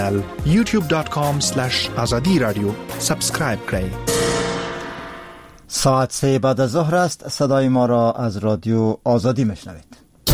youtube.com/azadi radio سابسکرایب کنید. ساعت 3 بعد از ظهر است. صدای ما را از رادیو آزادی میشنوید.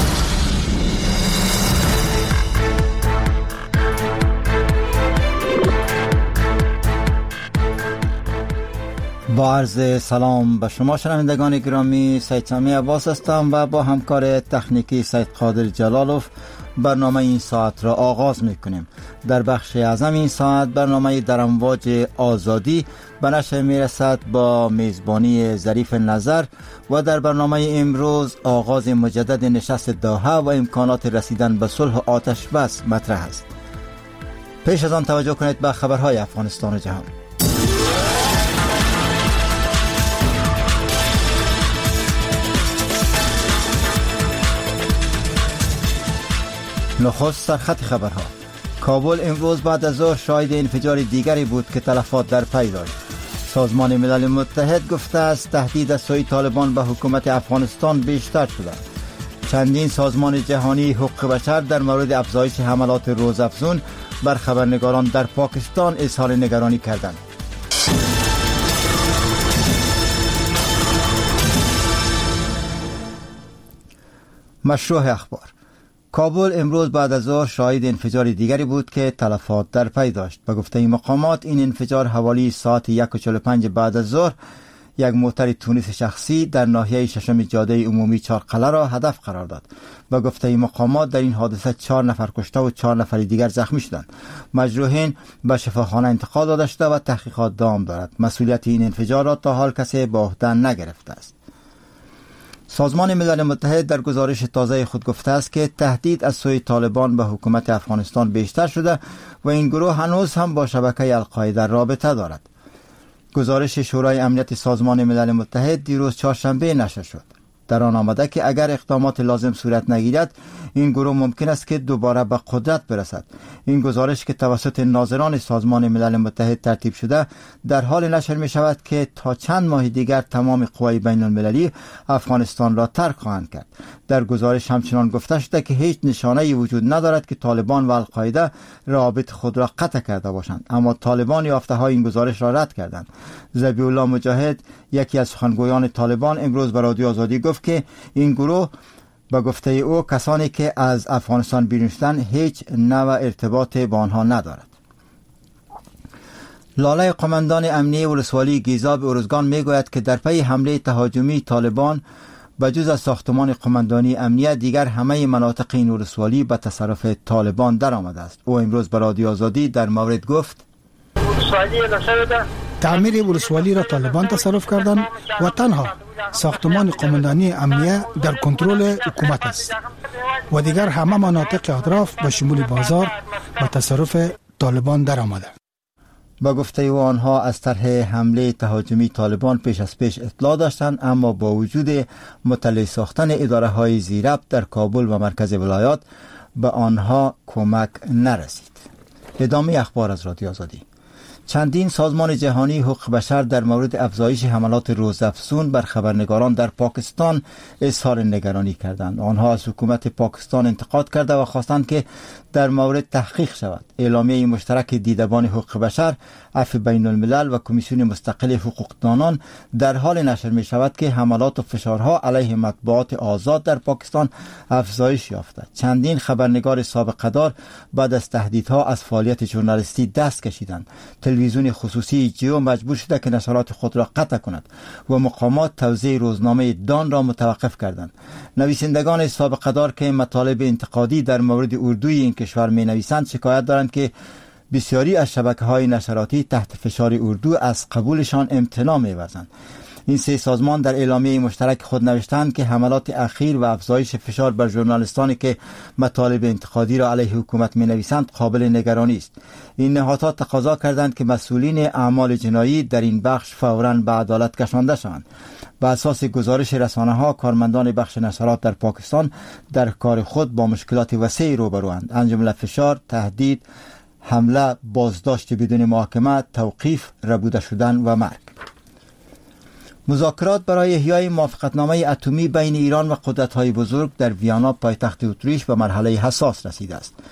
با عرض سلام به شما شنوندگان گرامی، سید سامی عباس هستم و با همکار تکنیکی سید قادر جلالوف برنامه این ساعت را آغاز میکنیم. در بخش اعظم این ساعت برنامه در امواج آزادی به نشر میرسد با میزبانی ظریف نظر و در برنامه امروز آغاز مجدد نشست دوحه و امکانات رسیدن به صلح و آتش بس مطرح است. پیش از آن توجه کنید به خبرهای افغانستان و جهان. نخست سرخط خبرها. کابل امروز بعد از ظهر شاهد انفجار دیگری بود که تلفات در پی داشت. سازمان ملل متحد گفته است تهدید از سوی طالبان به حکومت افغانستان بیشتر شده. چندین سازمان جهانی حقوق بشر در مورد افزایش حملات روزافزون بر خبرنگاران در پاکستان اظهار نگرانی کردند. مشروع اخبار. کابل امروز بعد از ظهر شاهد انفجار دیگری بود که تلفات در پی داشت. به گفته مقامات این انفجار حوالی ساعت 1:45 بعد از ظهر یک موتر تونیس شخصی در ناحیه ششم جاده عمومی چارقله را هدف قرار داد. به گفته مقامات در این حادثه 4 نفر کشته و 4 نفر دیگر زخمی شدند. مجروحین به شفاخانه انتقال داده شده و تحقیقات دوام دارد. مسئولیت این انفجار را تا حال کسی به عهده نگرفته است. سازمان ملل متحد در گزارش تازه خود گفته است که تهدید از سوی طالبان به حکومت افغانستان بیشتر شده و این گروه هنوز هم با شبکه القاعده رابطه دارد. گزارش شورای امنیت سازمان ملل متحد دیروز چهارشنبه نشر شد. در آن آمده که اگر اقدامات لازم صورت نگیرد این گروه ممکن است که دوباره به قدرت برسد. این گزارش که توسط ناظران سازمان ملل متحد ترتیب شده در حال نشر می شود که تا چند ماه دیگر تمام قوای بین المللی افغانستان را ترک خواهند کرد. در گزارش همچنان گفته شده که هیچ نشانه‌ای وجود ندارد که طالبان و القاعده روابط خود را قطع کرده باشند، اما طالبان یافته‌های این گزارش را رد کردند. ذبیح الله مجاهد، یکی از سخنگویان طالبان، امروز به رادیو آزادی گفت که این گروه به گفته او کسانی که از افغانستان بیرون شدند هیچ نوع ارتباط با آنها ندارد. لاله قماندان امنیه ولسوالی گیزاب ارزگان میگوید که در پی حمله تهاجمی طالبان به جز از ساختمان قماندانی امنیه دیگر همه مناطق این ولسوالی به تصرف طالبان در آمده است. او امروز به رادیو آزادی در مورد گفت تعمیر ولسوالی را طالبان تصرف کردند و تنها ساختمان قماندانی امنیه در کنترل حکومت است و دیگر همه مناطق اطراف به شمول بازار به تصرف طالبان در آمده. با گفته او آنها از طرح حمله تهاجمی طالبان پیش از پیش اطلاع داشتند، اما با وجود مطلع ساختن اداره های زیربط در کابل و مرکز ولایات به آنها کمک نرسید. ادامه اخبار از رادیو آزادی. چندین سازمان جهانی حقوق بشر در مورد افزایش حملات روزافزون بر خبرنگاران در پاکستان اظهار نگرانی کردند. آنها از حکومت پاکستان انتقاد کرده و خواستند که در مورد تحقیق شود. اعلامیه مشترک دیدبان حقوق بشر، عفو بین الملل و کمیسیون مستقل حقوقدانان در حال نشر می شود که حملات و فشارها علیه مطبوعات آزاد در پاکستان افزایش یافته. چندین خبرنگار سابقه دار بعد از تهدیدها از فعالیت ژورنالیستی دست کشیدند. تلویزیون خصوصی جیو مجبور شده که نشرات خود را قطع کند و مقامات توزیع روزنامه دان را متوقف کردند. نویسندگان سابقه دار که مطالب انتقادی در مورد اردوی این کشور می نویسند شکایت دارند که بسیاری از شبکه‌های نشراتی تحت فشار اردو از قبولشان امتناع می‌ورزند. این سه سازمان در اعلامیه مشترک خود نوشتند که حملات اخیر و افزایش فشار بر ژورنالیستانی که مطالب انتقادی را علیه حکومت می‌نویسند قابل نگرانی است. این نهادها تقاضا کردند که مسئولین اعمال جنایی در این بخش فوراً به عدالت کشانده شوند. بر اساس گزارش رسانه‌ها، کارمندان بخش نشرات در پاکستان در کار خود با مشکلات وسیعی روبروند، از جمله فشار، تهدید، حمله، بازداشت بدون محاکمه، توقیف، ربوده شدن و مرگ. مذاکرات برای احیای موافقتنامه اتمی بین ایران و قدرت‌های بزرگ در ویانا پایتخت اتریش به مرحله حساس رسیده است.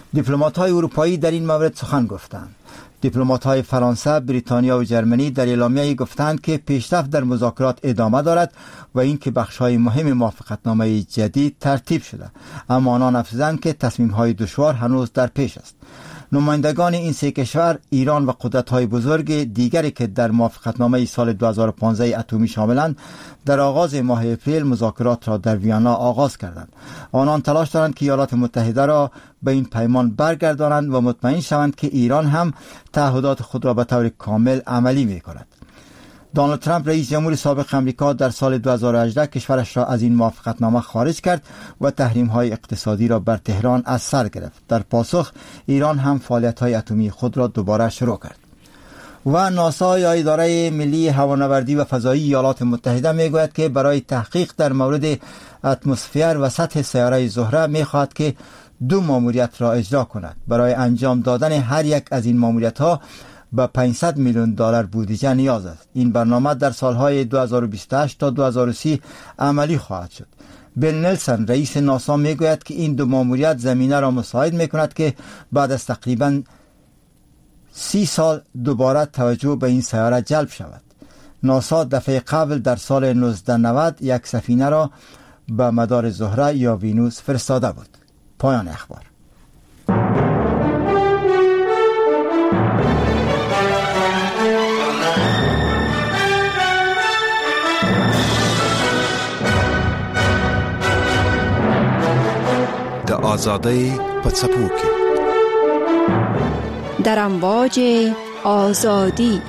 دیپلمات‌های اروپایی در این مورد سخن گفتند. دیپلمات‌های فرانسه، بریتانیا و جرمنی در اعلامیه‌ای گفتند که پیشرفت در مذاکرات ادامه دارد و اینکه بخش‌های مهم موافقتنامه جدید ترتیب شده، اما آنان افزودند که تصمیم‌های دشوار هنوز در پیش است. نمایندگان این سه کشور، ایران و قدرت‌های بزرگ دیگری که در موافقتنامه سال 2015 اتمی شاملند، در آغاز ماه اپریل مذاکرات را در ویانا آغاز کردند. آنان تلاش دارند که ایالات متحده را به این پیمان برگردانند و مطمئن شوند که ایران هم تعهدات خود را به طور کامل عملی می‌کند. دونالد ترامپ رئیس جمهور سابق امریکا در سال 2018 کشورش را از این موافقتنامه خارج کرد و تحریم‌های اقتصادی را بر تهران از سر گرفت. در پاسخ ایران هم فعالیت‌های اتمی خود را دوباره شروع کرد. و ناسا یا اداره ملی هوانوردی و فضایی ایالات متحده میگوید که برای تحقیق در مورد اتمسفر و سطح سیاره زهره میخواهد که 2 ماموریت را اجرا کند. برای انجام دادن هر یک از این ماموریت‌ها به $500 میلیون بودجه نیاز است. این برنامه در سالهای 2028 تا 2030 عملی خواهد شد. بیل نلسون رئیس ناسا میگوید که این 2 ماموریت زمینه را مساعد میکند که بعد از تقریباً 30 سال دوباره توجه به این سیاره جلب شود. ناسا دفعه قبل در سال 1990 یک سفینه را به مدار زهره یا وینوس فرستاده بود. پایان اخبار. د آزادۍ په څپو کې در امواج آزادی.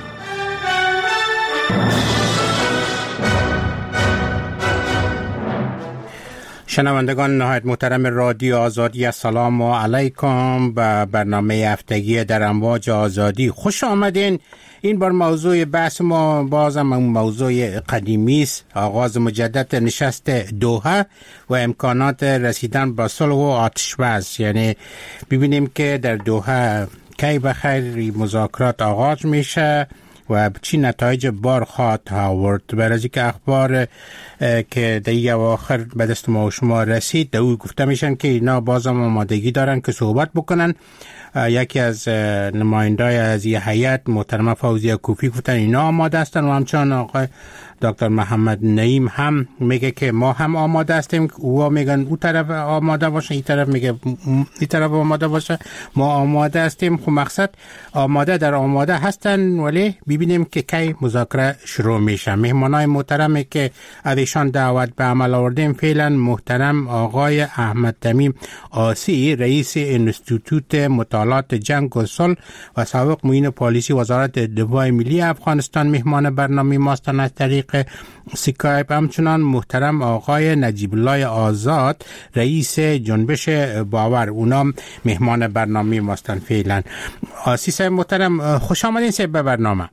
شنوندگان نهایت محترم رادیو آزادی، السلام علیکم. به برنامه هفتگی در امواج آزادی خوش آمدین. این بار موضوع بحث ما بازم موضوع قدیمی است، آغاز مجدد نشست دوحه و امکانات رسیدن به صلح و آتش‌بس. یعنی ببینیم که در دوحه کی بخیر مذاکرات آغاز میشه و چی نتایج بار خواهد آورد. برای که اخبار که در اواخر به دست ما و شما رسید در او گفته میشن که اینا بازم آمادگی دارن که صحبت بکنن. یکی از نمایندای از یه هیئت محترمه فوزیه کوفی گفتن اینا آماده هستن و همچنان آقای دکتر محمد نعیم هم میگه که ما هم آماده هستیم. اوها میگن او طرف آماده باشه، این طرف میگه این طرف آماده باشه، ما آماده هستیم. خب مقصد آماده در آماده هستن، ولی ببینیم که کی مذاکره شروع میشه. مهمانای محترمی که ازشان دعوت به عمل آوردیم فعلا محترم آقای احمد تمیم آسی، رئیس انستیتوت مطالعات جنگ و صلح و سابق معین پالیسی وزارت دفاع ملی افغانستان مهمان برنامه ماستن از طریق سکایپ. همچنان محترم آقای نجیب الله آزاد، رئیس جنبش باور، اونا مهمان برنامه ماستن فعلا. آسی صاحب محترم خوش آمدین صاحب به برنامه.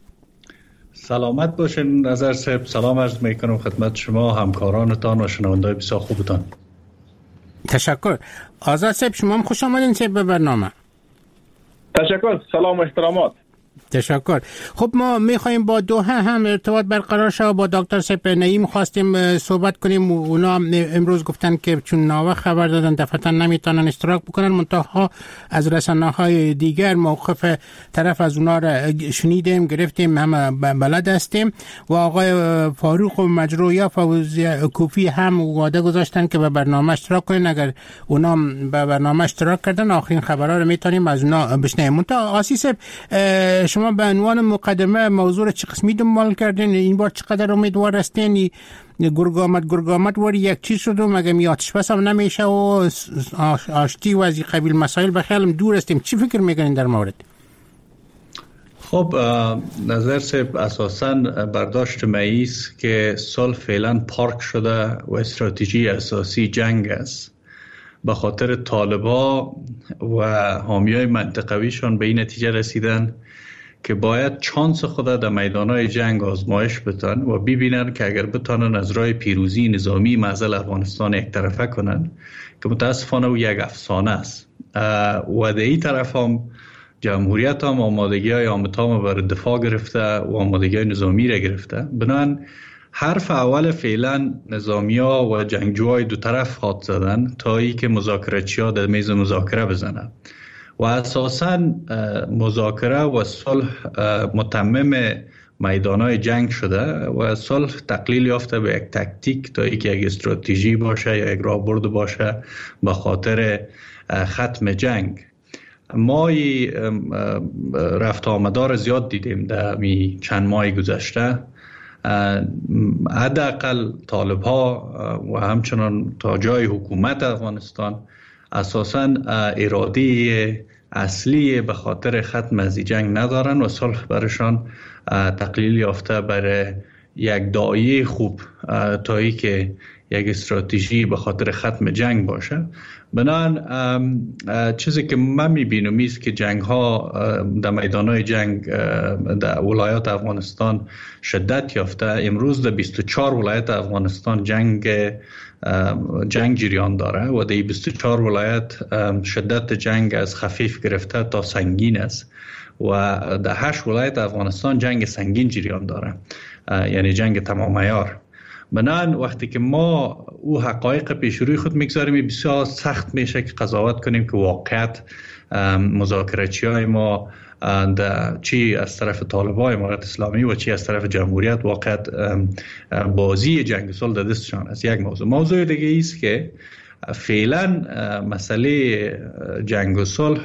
سلامت باشین نظر صاحب. سلام عرض میکنم خدمت شما، همکارانتان و شنوندای بسیار خوبتان. تشکر. آزاد صاحب شما هم خوش آمدین صاحب به برنامه. تشکر، سلام و احترامات. تشکر. خب ما میخوایم با دوحه هم ارتباط برقرار شه. با دکتر سپ نعیم خواستیم صحبت کنیم. اونا امروز گفتن که چون ناوه خبر دادن دفعتا نمیتونن اشتراک بکنن، منتها از رسانه‌های دیگر موقف طرف از اونا را شنیدیم، گرفتیم، هم بلد هستیم. و آقای فاروق و مجروح فوزی کوفی هم وعده گذاشتن که به برنامه اشتراک کنن. اگر اونا به برنامه اشتراک کردن آخرین خبرها رو میتونیم از اونا بشنویم. منتها آسیس شما به عنوان مقدمه موضوع را چه قسمی دنبال کردین؟ این بار چقدر امیدوار هستین؟ گرگامت واری یک چیز شد و مگه میاتش بس هم نمیشه و آشتی و از این قبیل مسائل بخیالم دور هستیم. چی فکر میکنین در مورد؟ خب نظر صاحب اساساً برداشت ماییست که صلح فعلا پارک شده و استراتژی اساسی جنگ است. به خاطر طالبا و حامیای منطقویشان به این نتیجه رسیدن که باید چانس خود در میدانهای جنگ آزمایش بدن و ببینن که اگر بتانن از راه پیروزی نظامی معضل افغانستان یک طرفه کنن که متاسفانه او یک افسانه است. و در این طرف هم جمهوریت هم آمادگی های آمتام برای دفاع گرفته و آمادگی های نظامی را گرفته. بنابراین حرف اول فعلا نظامی‌ها و جنگجوهای دو طرف خط زدن تا ای که مذاکراتچی‌ها در میز مذاکره بزنن و اساساً مذاکره و صلح متمم میدانهای جنگ شده و صلح تقلیل یافته به یک تکتیک تا ای که یک استراتژی باشه یا یک راهبرد باشه به خاطر ختم جنگ. ما رفت آمدار زیاد دیدیم در چند ماه گذشته. حداقل طالب ها و همچنان تا جای حکومت افغانستان اساساً اراده اصلی به خاطر ختم از جنگ ندارن و صلح برشان تقلیل یافته برای یک داعیه خوب تا ای که یک استراتژی به خاطر ختم جنگ باشه. بنابراین چیزی که من میبینم است که جنگ ها در میدانهای جنگ در ولایات افغانستان شدت یافته. امروز در 24 ولایت افغانستان جنگ جریان داره و در 24 ولایت شدت جنگ از خفیف گرفته تا سنگین است و در 8 ولایت افغانستان جنگ سنگین جریان داره، یعنی جنگ تمام عیار. بنابراین وقتی که ما او حقایق پیش روی خود میگذاریم بسیار سخت میشه که قضاوت کنیم که واقعیت مذاکراتچی‌های ما چی از طرف طالبان امارت اسلامی و چی از طرف جمهوریت واقعیت بازی جنگ صلح در دستشان است. یک موضوع دیگه است که فعلا مسئله جنگ و صلح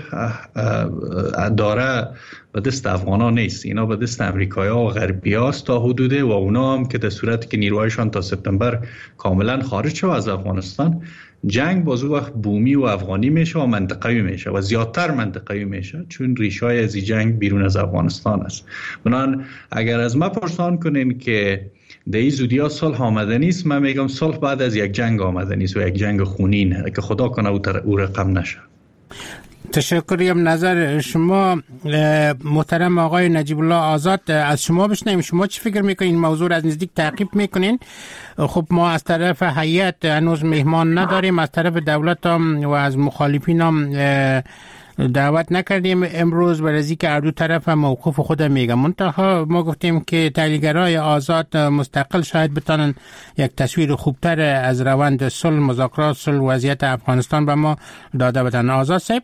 داره به دست افغانان نیست، اینا به دست امریکایی‌ها و غربی‌ها است تا حدوده و اونا هم که در صورتی که نیروهایشان تا سپتامبر کاملا خارج شود از افغانستان، جنگ باز وقت بومی و افغانی میشه و منطقه‌ای میشه و زیادتر منطقه‌ای میشه چون ریشه‌های از جنگ بیرون از افغانستان است. بنابراین اگر از ما پرسان کنین که در این زودی صلح آمده نیست، من میگم صلح بعد از یک جنگ آمده نیست و یک جنگ خونین که خدا کنه او رقم نشه. تشکریم. نظر شما محترم آقای نجیب الله آزاد از شما بشنویم. شما چی فکر میکنین؟ این موضوع از نزدیک تعقیب میکنین؟ خب ما از طرف هیئت هنوز مهمان نداریم، از طرف دولت هم و از مخالفین هم دعوت نکردیم امروز، برای اینکه هر دو طرف هم موقف خود میگن. منتها ما گفتیم که تحلیلگرای آزاد مستقل شاید بتونن یک تصویر خوبتر از روند صلح، مذاکرات صلح، وضعیت افغانستان به ما داده بدن. آزاد صاحب.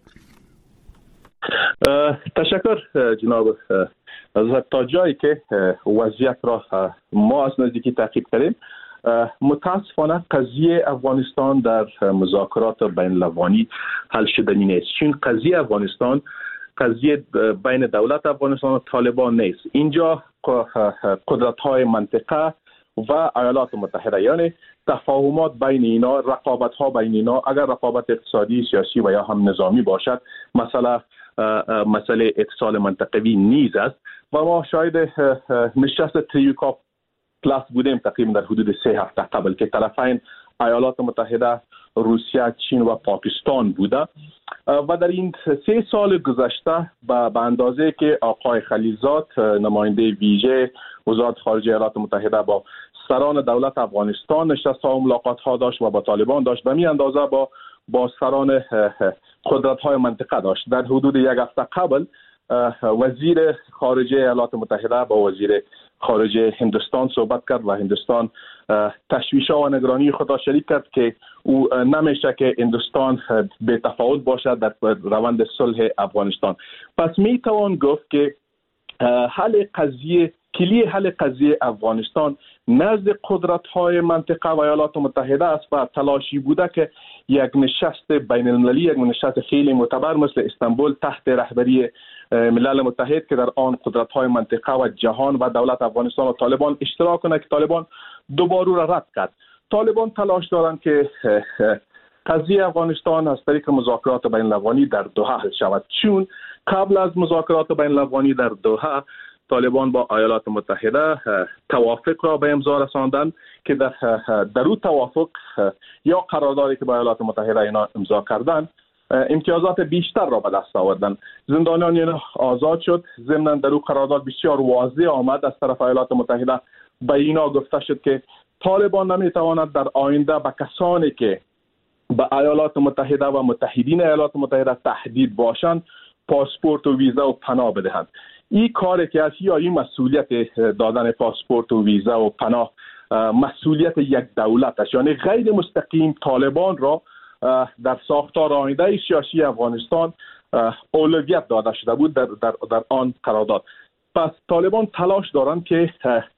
تشکر جناب آزاد. تا جایی که وضعیت را ما از نزدیکی تعقیب کردیم، متاسفانه قضیه افغانستان در مذاکرات بین الاقوایی حل شدنی نیست. چون قضیه افغانستان قضیه بین دولت افغانستان و طالبان نیست. اینجا قدرت‌های منطقه و ایالات متحده، یعنی تفاهمات بین اینا، رقابت‌ها بین اینا، اگر رقابت اقتصادی، سیاسی و یا هم نظامی باشد، مسئله اتصال منطقوی نیز است و ما شاید نشست تریوکا پلاس بودیم تقریبا در حدود 3 هفته قبل که طرفین ایالات متحده، روسیه، چین و پاکستان بوده و در این 3 سال گذشته به اندازه که آقای خلیلزاد نماینده ویژه وزارت خارجه ایالات متحده با سران دولت افغانستان نشست ها و ملاقات ها داشت و با طالبان داشت، به می اندازه با سران قدرت های منطقه داشت. در حدود 1 هفته قبل وزیر خارجه ایالات متحده با وزیر خارجه هندوستان صحبت کرد و هندوستان تشویش‌ها و نگرانی خود را شریک کرد که او نمیشه که هندوستان به تفاوت باشد در روند صلح افغانستان. پس میتوان گفت که کلی حل قضیه افغانستان نزد قدرت‌های منطقه و ایالات متحده است و تلاشی بوده که یک نشست بین المللی، یک نشست خیلی معتبر مثل استانبول تحت رهبری ملل متحد که در آن قدرت‌های منطقه و جهان و دولت افغانستان و طالبان اشتراک کنند که طالبان دوباره را رد کرد. طالبان تلاش دارند که قضیه افغانستان از طریق مذاکرات بین الاقوایی در دوحه حل شود، چون قبل از مذاکرات بین الاقوایی در دوحه طالبان با ایالات متحده توافق را به امضا رساندند که در اون توافق یا قراردادی که با ایالات متحده اینا امضا کردند امتیازات بیشتر را به دست آوردند. زندانیان اینا آزاد شد. ضمن در اون قرارداد بسیار واضح آمد از طرف ایالات متحده به اینا گفته شد که طالبان نمیتواند در آینده به کسانی که به ایالات متحده و متحدین ایالات متحده تهدید باشند پاسپورت و ویزا و پناه بدهند. این کاری که است یا این مسئولیت دادن پاسپورت و ویزا و پناه مسئولیت یک دولت است. یعنی غیر مستقیم طالبان را در ساختار آینده سیاسی افغانستان اولویت داده شده بود در آن قرارداد. پس طالبان تلاش دارند که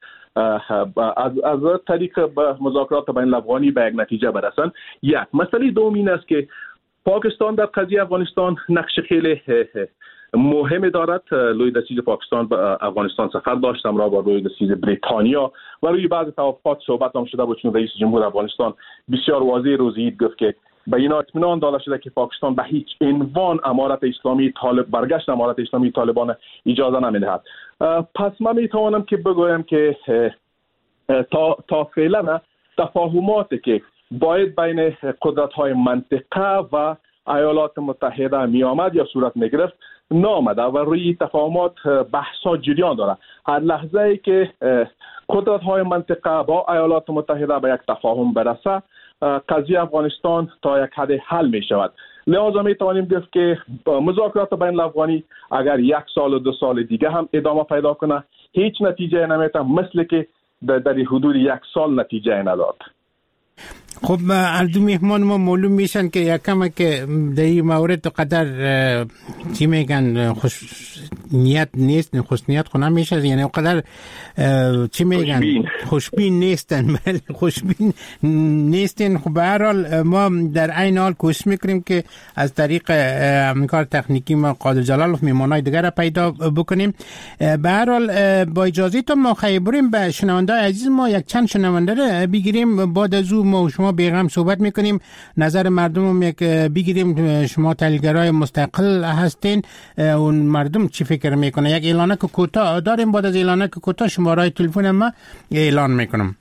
از طریق مذاکرات بین الافغانی به یک نتیجه برسند. یک مسئله دوم این است که پاکستان در قضیه افغانستان نقش خیلی مهم دارد. لوی دسیز پاکستان به افغانستان سفر داشتم را با لوی دسیز بریتانیا و روی بعض توافقات صحبت هم شده بود، چون رئیس جمهور افغانستان بسیار واضح روزی گفت که به اینا اطمینان داده شده که پاکستان به هیچ عنوان امارت اسلامی برگشت امارت اسلامی طالبان اجازه نمیدهد. پس من میتوانم که بگویم که تا فعلا تفاهماتی که باید بین قدرت‌های منطقه و ایالات متحده می آمد یا صورت می گرفت نامده و روی تفاهمات بحثا جریان داره. هر لحظه ای که قدرت‌های منطقه با ایالات متحده به یک تفاهم برسه، قضیه افغانستان تا یک حد حل می شود. لذا می توانیم گفت که مذاکرات بین الافغانی اگر 1 سال و 2 سال دیگه هم ادامه پیدا کنه، هیچ نتیجه نمیده، مثل که در حدود 1 سال نتیجه نداد. خب اردو میهمان ما معلوم میشن که یکم که در این مورد قدر چی میگن خوش نیت نیست، خوش نیت خونه میشه، یعنی قدر چی میگن خوشبین نیستن. خوشبین نیستن. خب به هر حال ما در عین حال کوشش میکنیم که از طریق همکار تکنیکی ما قادر جلال و میهمانای دیگر پیدا بکنیم. به هر حال با اجازهتون ما خیلی به شنونده عزیز ما یک چند شنونده رو بگیریم، بعد از اون ما و شما بیغم صحبت میکنیم، نظر مردم هم یک بگیریم. شما تحلیلگرای مستقل هستین، اون مردم چی فکر میکنه. یک اعلانه که کوتاه داریم، بعد از اعلانه که کوتاه شماره تلفن ما اعلان میکنم.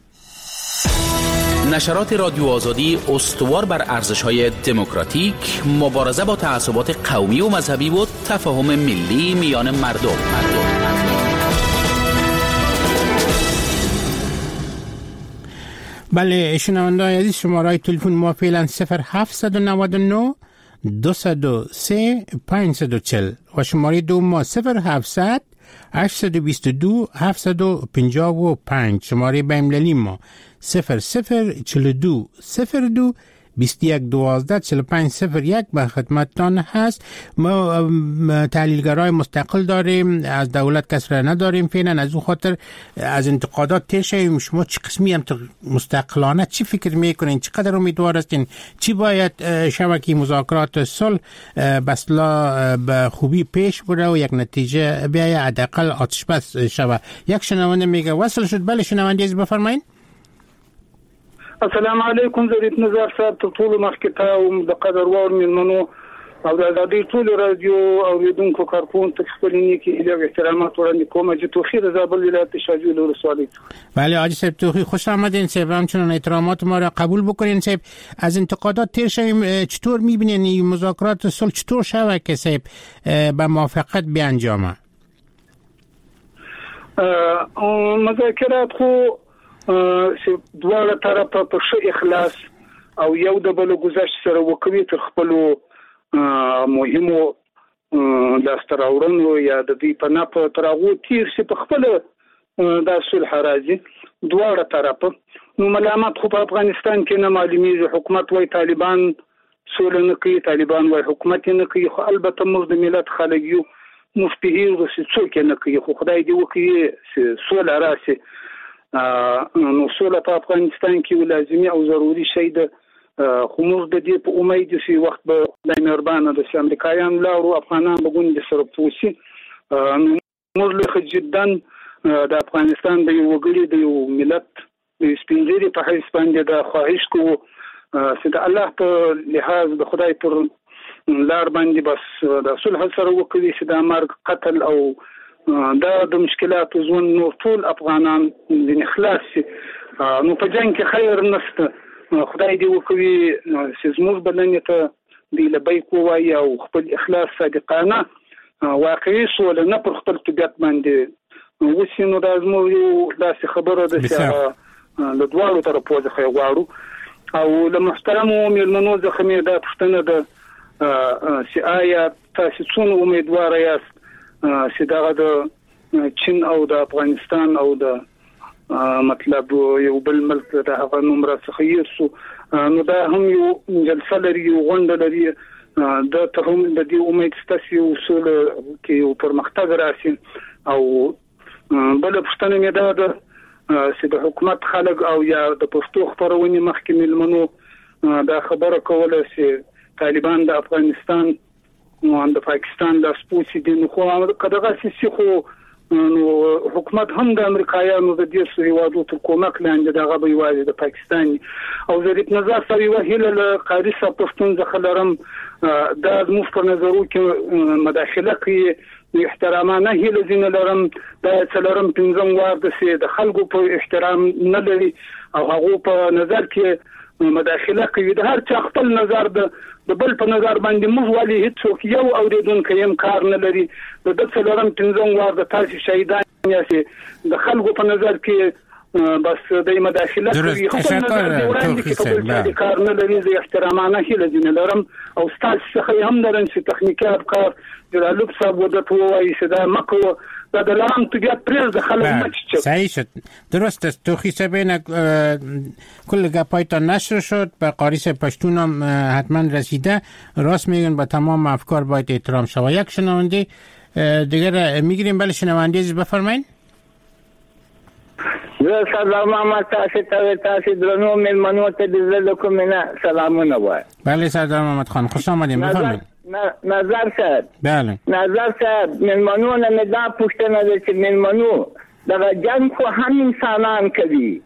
نشرات رادیو آزادی استوار بر ارزش‌های دموکراتیک، مبارزه با تعصبات قومی و مذهبی و تفاهم ملی میان مردم. بله شنونده‌های عزیز، شماره تلفن ما فعلا 0799 203 540 و شماره دوم ما 0700 822 755. شماره بین‌المللی ما 0042 02 21 12 45 01 به خدمتتان هست. ما تحلیلگرای مستقل داریم، از دولت کس را نداریم فعلا. از اون خاطر از انتقادات تیر شویم. شما چه قسمی هم مستقلانه چی فکر میکنین؟ چقدر امیدوار هستین چی باید شبکه مذاکرات صلح بسلا به خوبی پیش بره و یک نتیجه بیاید، حداقل آتش بس شود؟ یک شنونده میگه وصل شد. بله شنونده عزیز بفرمایید. السلام علیکم. ظریف نظر صاحب ته ټول مخکته او د قدروان ملمنو او د آزادۍ ټول رادیو اوریدونکو کارکون ته خپل نیکی اله احترامات وړاندې کوم. چې توخی د زابل ولایت شاجوی ولسوالۍ. بله حاجی صاحب توخی خوش آمدین صاحب، همچنان احترامات ما را قبول بکنین صاحب. از انتقادات تیر شویم، چطور میبینین این مذاکرات صلح چطور شود که صاحب به موافقت بیانجامه؟ مذاکرات خو دواړه طرفه په ښه اخلاص او یو د بل گذشت سره وکوي تر خپل مهمو لاسته راوړنو یا د دې په ناپه تراغو تیر سي په خپل د صلح راځي دواړه طرفه. نو ملامت خو په افغانستان کې نه معلومیږي. حکومت وای طالبان سول نه کوي، طالبان وای حکومت نه کوي، خو البته موږ د ملت خلک یو مفتهیر د څوک نه کوي، خو خدای دې وکړي سول راسي. نو سوله په افغانستان کې لازمي او ضروري شی ده. خو موږ د دې په امید چې وخت به د مهربانه د امریکایانو لارو افغانان به ګوند سره پوسی. موږ له جدا د افغانستان د یو وګړي د یو ملت د سپینځري په حیث باندې د خواهش کوو چې د الله په لحاظ د خدای پر لار باندې بس د صلح سره وکړي چې د مرګ قتل او دا د مشکلاتو ژوند نور ټول افغانان د اخلاص نو په جنگ کې خیر نشته. خدای دې وکړي چې زموږ بلنې ته دی لبیک ووایي او خپل اخلاص صادقانه واقعي سوله نه پر خپل طبیعت باندې وسی. نو دا زموږ یو داسې خبره ده چې له دواړو طرفو څخه غواړو. او له محترمو مېلمنو څخه مې دا پوښتنه ده چې آیا تاسو څونه امیدواره یاست چې دغه د چین او د افغانستان او د مطلب یو بل ملک د هغه نوم راڅخه یسو نو دا هم یو جلسه لري یو غونډه لري د ته هم د دې امید ستاسو اصول کې یو پرمختګ راشي او بل پښتنه مې دا چې د حکومت خلک او یا د پښتو خبرونه مخکې ملمنو دا خبره کوله چې طالبان د افغانستان او د پاکستان د سپوسی دي نو خو کداغه سي خو نو حکومت هم د امریکایانو د دې سویوادو تر کومک لاندې دغه به یوازې د پاکستان او زه د نظر سره وهله له قاری صاحب پښتون ځخه لرم د مفت نظرو کې مداخله کوي احترامانه هله زین لرم د څلورم پنځم وار د خلکو په احترام نه لري او هغه په نظر کې مداخله کوي د هر چا خپل نظر د بل په نظر باندې موږ ولې هیڅوک یو اوریدونکو هم کار نه لري د څلورم پنځم وار د تاسو شهیدان یاسي د خلکو په نظر کې بس د مداخله کوي خپل نظر دی وړاندې کوي کار نه لري د احترامانه هله دین لرم او تاسو څخه هم درن چې تخنیکی افکار د لوب صاحب ودته وایي چې دا مکو دا لام طبیعت پرز د خلک مچ صحیح شد درست است توخیصه بین کل گپایتان نشر شد به قاریس پشتون هم حتما رسیده راست میگن با تمام افکار باید احترام شود یک شنونده دیگر میگیریم بله شنونده بفرمایید سلام محمد تاسو درنو ملمنو ته د زړه کومه سلامونه وای بله سردار محمد خان خوش آمدید بفرمایید نظر صاحب بله نظر صاحب ملمنو نه دا پوښتنه ده چې ملمنو دغه جنگ خو هم انسانان کوي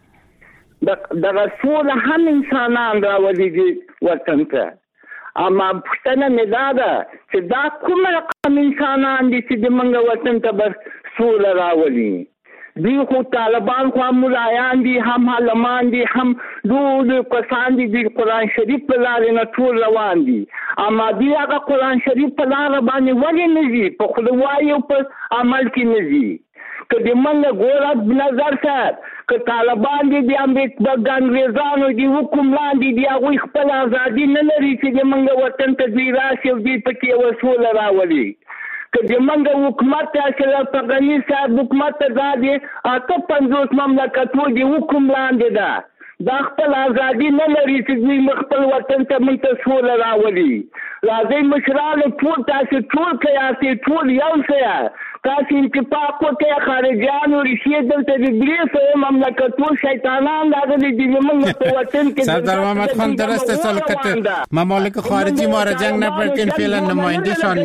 دغه سول هم انسانان راولي وطن ته اما پوښتنه مې ده چې دا کوم رقم انسانان دي چې د منګ وطن ته بر سول راولي دی خو طالبان خو هم ملایان دي هم علمان دي هم دول کسان دي د قرآن شریف په لارې نه ټول روان دي اما دی هغه قرآن شریف په لار باندې ولې نه دي په خدای او په عمل کې نه دي که د منګ ګورات نظر صاحب که طالبان دي د امریکا د انګریزانو دی حکم لاندې دی هغه خپل ازادي نه لري چې د منګ وطن ته دی راشي او دی پکې وسول راولي که د منګ حکومت ته په غنی صاحب حکومت ته ځادي اته 50 مملکتو دی حکم لاندې ده دا خپل ازادي نه لري چې دوی خپل وطن ته منتصول راولي راځي مشران ټول تاسو ټول کیاسي ټول یو څه تاسو اتفاق وکړئ خارجيان او ریشي دلته د دې مملکتو شیطانان راغلي دي موږ په وطن کې سردار محمد خان درست سالکت ممالک خارجی ما را جنگ نپرکن فعلا نمایندهشان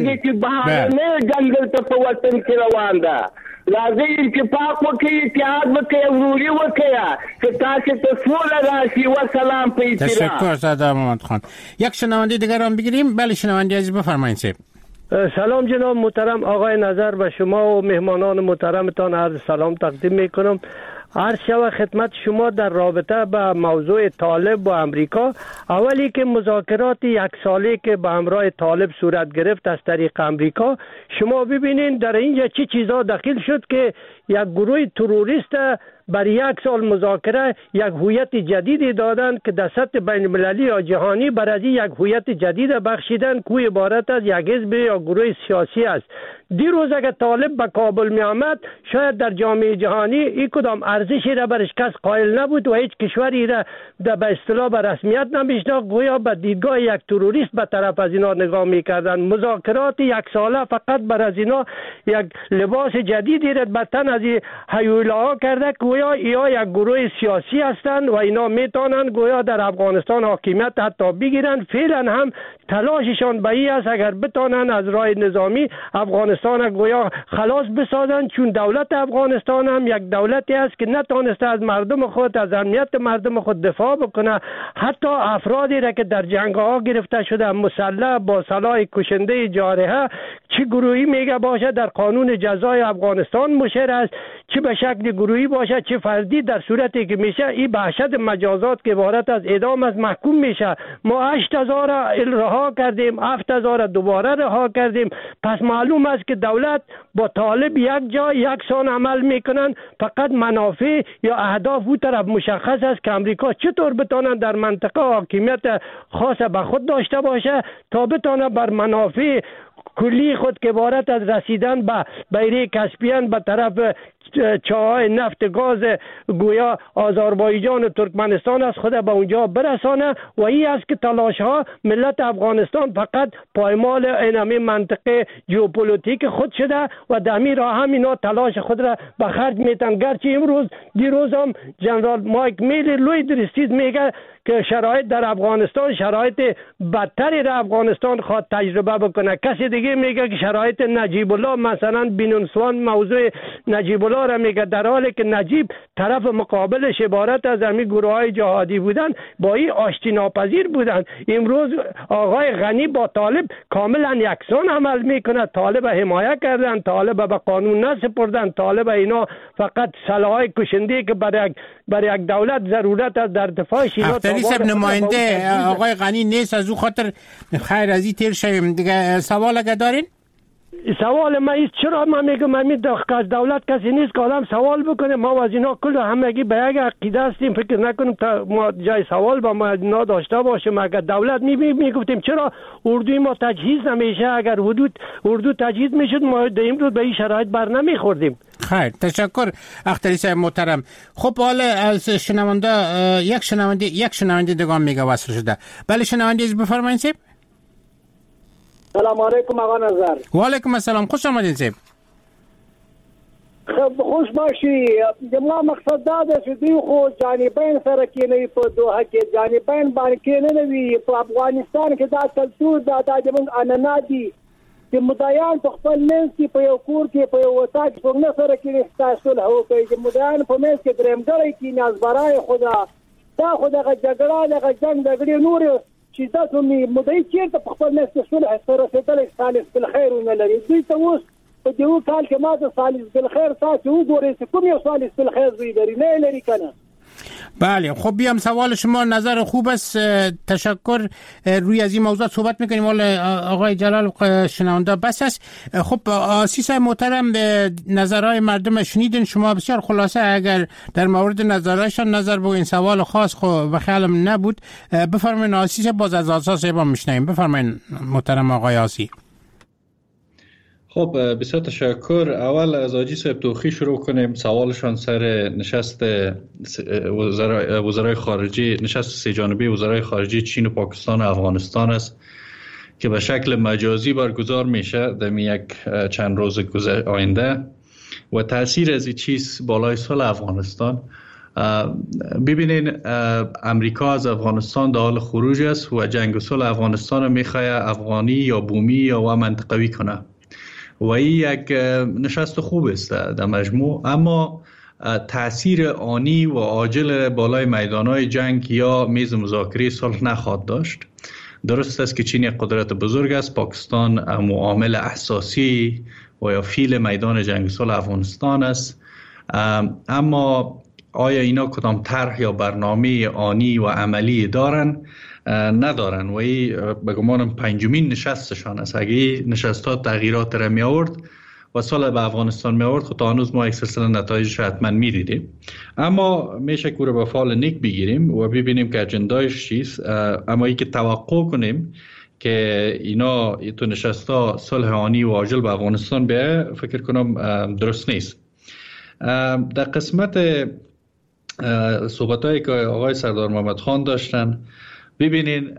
نه جنگل ته په وطن کې روان ده راځي اتفاق وکړي اتحاد وکړي وروري وکړي چې تاسو ته سوله راشي و سلام په احترام تشکر سردار محمد خان یک شنونده دیگر هم بگیریم بله شنونده عزیز بفرمایید سیب سلام جناب محترم آقای نظر به شما و مهمانان محترمتان عرض سلام تقدیم میکنم عرض شود خدمت شما در رابطه با موضوع طالب با امریکا اولی که مذاکرات یک ساله که با همراه طالب صورت گرفت از طریق امریکا شما ببینید در اینجا چه چیزا داخل شد که یک گروه تروریست برای یک سال مذاکره یک هویت جدیدی دادند که در سطح بین المللی یا جهانی برای یک هویت جدید بخشیدند که عبارت از یک حزب یا گروه سیاسی است. دیروز اگر طالب به کابل می آمد شاید در جامعه جهانی این کدام ارزشی را برش کس قائل نبود و هیچ کشوری را به اصطلاح به رسمیت نمیشناخت گویا به دیدگاه یک تروریست به طرف از اینا نگاه میکردند. مذاکرات یک ساله فقط بر از اینا یک لباس جدیدی را به تن از هیولاها کرده گویا یا یک گروه سیاسی هستند و اینا میتونند گویا در افغانستان حاکمیت حتی بگیرند. فعلا هم تلاششان به این است اگر بتانند از راه نظامی افغانستان گویا خلاص بسازند، چون دولت افغانستان هم یک دولتی است که نتونسته از مردم خود از امنیت مردم خود دفاع بکنه. حتی افرادی را که در جنگ‌ها گرفته شده مسلح با سلاح کشنده جارحه چه گروهی میگه باشه در قانون جزای افغانستان مشر است، چه به شکل گروهی باشه چه فردی، در صورتی که میشه این به اشد مجازات که عبارت از اعدام از محکوم میشه. ما 8000 رها کردیم، 7000 دوباره رها کردیم. پس معلوم است که دولت با طالب یک جا یک سان عمل میکنن، فقط منافع یا اهداف او طرف مشخص است که امریکا چطور بتونن در منطقه حاکمیت خاص به خود داشته باشه تا بتونه بر منافع کلی خود که عبارت از رسیدن به بحیره کاسپیان به طرف چاهای نفت گاز گویا آذربایجان و ترکمنستان است خود به اونجا برسانه و این است که تلاش ها ملت افغانستان فقط پایمال اینمی منطقه ژئوپلیتیک خود شده و دمی را هم اینا تلاش خود را به خرج میتن. گرچه دیروز هم جنرال مایک میلی لوید رسید میگه که شرایط در افغانستان شرایط بدتری در افغانستان خواد تجربه بکنه. کسی دیگه میگه که شرایط نجیب الله مثلا بینونسوان موضوع نجیب الله را میگه، در حالی که نجیب طرف مقابلش عبارت از همین گروه های جهادی بودن با این آشتی ناپذیر بودن. امروز آقای غنی با طالب کاملا یکسان عمل میکنه، طالب حمایت کردن، طالب به قانون نسپردن، طالب اینا فقط سلاحهای کشنده که برای یک دولت ضرورت است در دفاعش اینا. صاحب نماینده آقای غنی نیست، از او خاطر خیر از این تیر شویم دیگه. سوال اگه دارین؟ سوال ما است چرا ما میگم از دولت کسی نیست که آدم سوال بکنه. ما از اینا کل همگی به یک عقیده هستیم، فکر نکنیم تا ما جای سوال با ما اینا داشته باشیم. اگر دولت میگفتیم چرا اردوی ما تجهیز نمیشه، اگر اردو تجهیز میشد ما در امروز به این شرایط بر نمیخوردیم. خیر تشکر اختری صاحب محترم. خب حالا از شنونده یک شنونده دگان میگه وصل شده. بله شنونده بفرمایید صاحب. سلام علیکم آقا نظر. و علیکم السلام، خوش آمدید صاحب. خب خوش باشی. ما مقصد داده شدی خو جانبین سره کینی په دوحه کې جانبین باندې کینی نه وی په افغانستان کې دا کلتور دا د انانا دي چې مدایان په خپل منځ کې په یو کور کې په یو وطا کې په نه سره کې تاسو له هو کوي چې مدایان په منځ کې درېمګړی کې ناز برای خدا دا خدغه جګړه دغه جنگ دغه نور چې تاسو می مدای چیرته په خپل منځ کې صلح سره ستل صالح بالخير ونلري دوی ته اوس په دې کال کې ما ته صالح بالخير تاسو وګورئ چې کوم یو صالح بالخير دوی لري نه لري کنه. بله خب بیام سوال شما نظر خوب است، تشکر. روی از این موضوع صحبت میکنیم. آقای جلال شنونده بس است. خب آسیس محترم نظرهای مردم شنیدین شما، بسیار خلاصه اگر در مورد نظرهایشان نظر بگوین. سوال خاص خب به خیالم نبود. بفرمایید آسیس باز از آساس با میشنیم. بفرمایید محترم آقای آسی. خب بسیار تشکر. اول از آجی صاحب توخی شروع کنیم. سوالشان سر نشست وزرای خارجی، نشست سه جانبه وزرای خارجی چین و پاکستان و افغانستان است که به شکل مجازی برگزار میشه در یک چند روز آینده و تاثیر از این چیز بالای صلح افغانستان. ببینین امریکا از افغانستان در حال خروج است و جنگ و صلح افغانستان رو میخواد افغانی یا بومی یا منطقوی کنه و این یک نشست خوب است در مجموع، اما تأثیر آنی و عاجل بالای میدانهای جنگ یا میز مذاکره صلح نخواهد داشت. درست است که چین یک قدرت بزرگ است، پاکستان معامل اساسی و یا فیل میدان جنگ صلح افغانستان است، اما آیا اینا کدام طرح یا برنامه آنی و عملی دارن؟ ندارن و این به گمانم پنجمین نشستشان است. اگه نشستات تغییرات را می آورد و صلح به افغانستان می آورد خود هنوز ما یک سلسله نتایجش حتما می دیدیم، اما میشه که رو به فال نیک بگیریم و ببینیم که اجندایش چیست. اما این که توقع کنیم که اینا تو نشستا صلح آنی و عاجل به افغانستان بیایه فکر کنم درست نیست. در قسمت صحبتایی که آقای سردار محمد خان داشتن، ببینین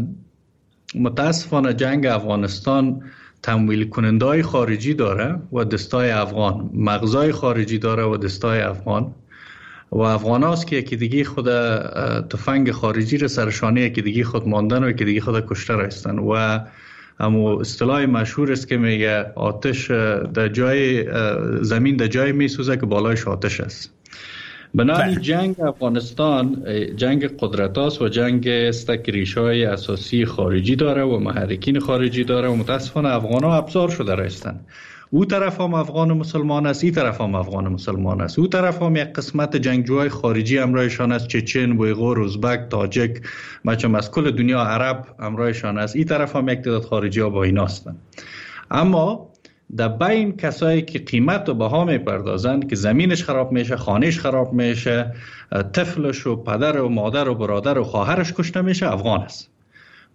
متاسفانه جنگ افغانستان تمویل کنندهای خارجی داره و دستای افغان، مغزای خارجی داره و دستای افغان و افغان هاست که یکی دیگه خود تفنگ خارجی را سرشانه یکی دیگه خود ماندن و یکی دیگه خود کشته رایستن و اما اصطلاح مشهور است که میگه آتش در جای زمین در جای میسوزه که بالایش آتش است. بنابراین جنگ افغانستان جنگ قدرت است و جنگ است که ریشه‌های اساسی خارجی داره و محرکین خارجی داره و متاسفانه افغان ها ابزار شده رایستن. او طرف هم افغان مسلمان است، این طرف هم افغان مسلمان است. او طرف هم یک قسمت جنگجوهای خارجی همراهشان است، چچن، بویغور، ازبک، تاجک، مچم از کل دنیا عرب همراهشان است. این طرف هم یک تعداد خارجی ها با اینا هستند. اما در بین کسایی که قیمت و بها میپردازند که زمینش خراب میشه، خانهش خراب میشه، طفلش و پدر و مادر و برادر و خواهرش کشته میشه، افغان است.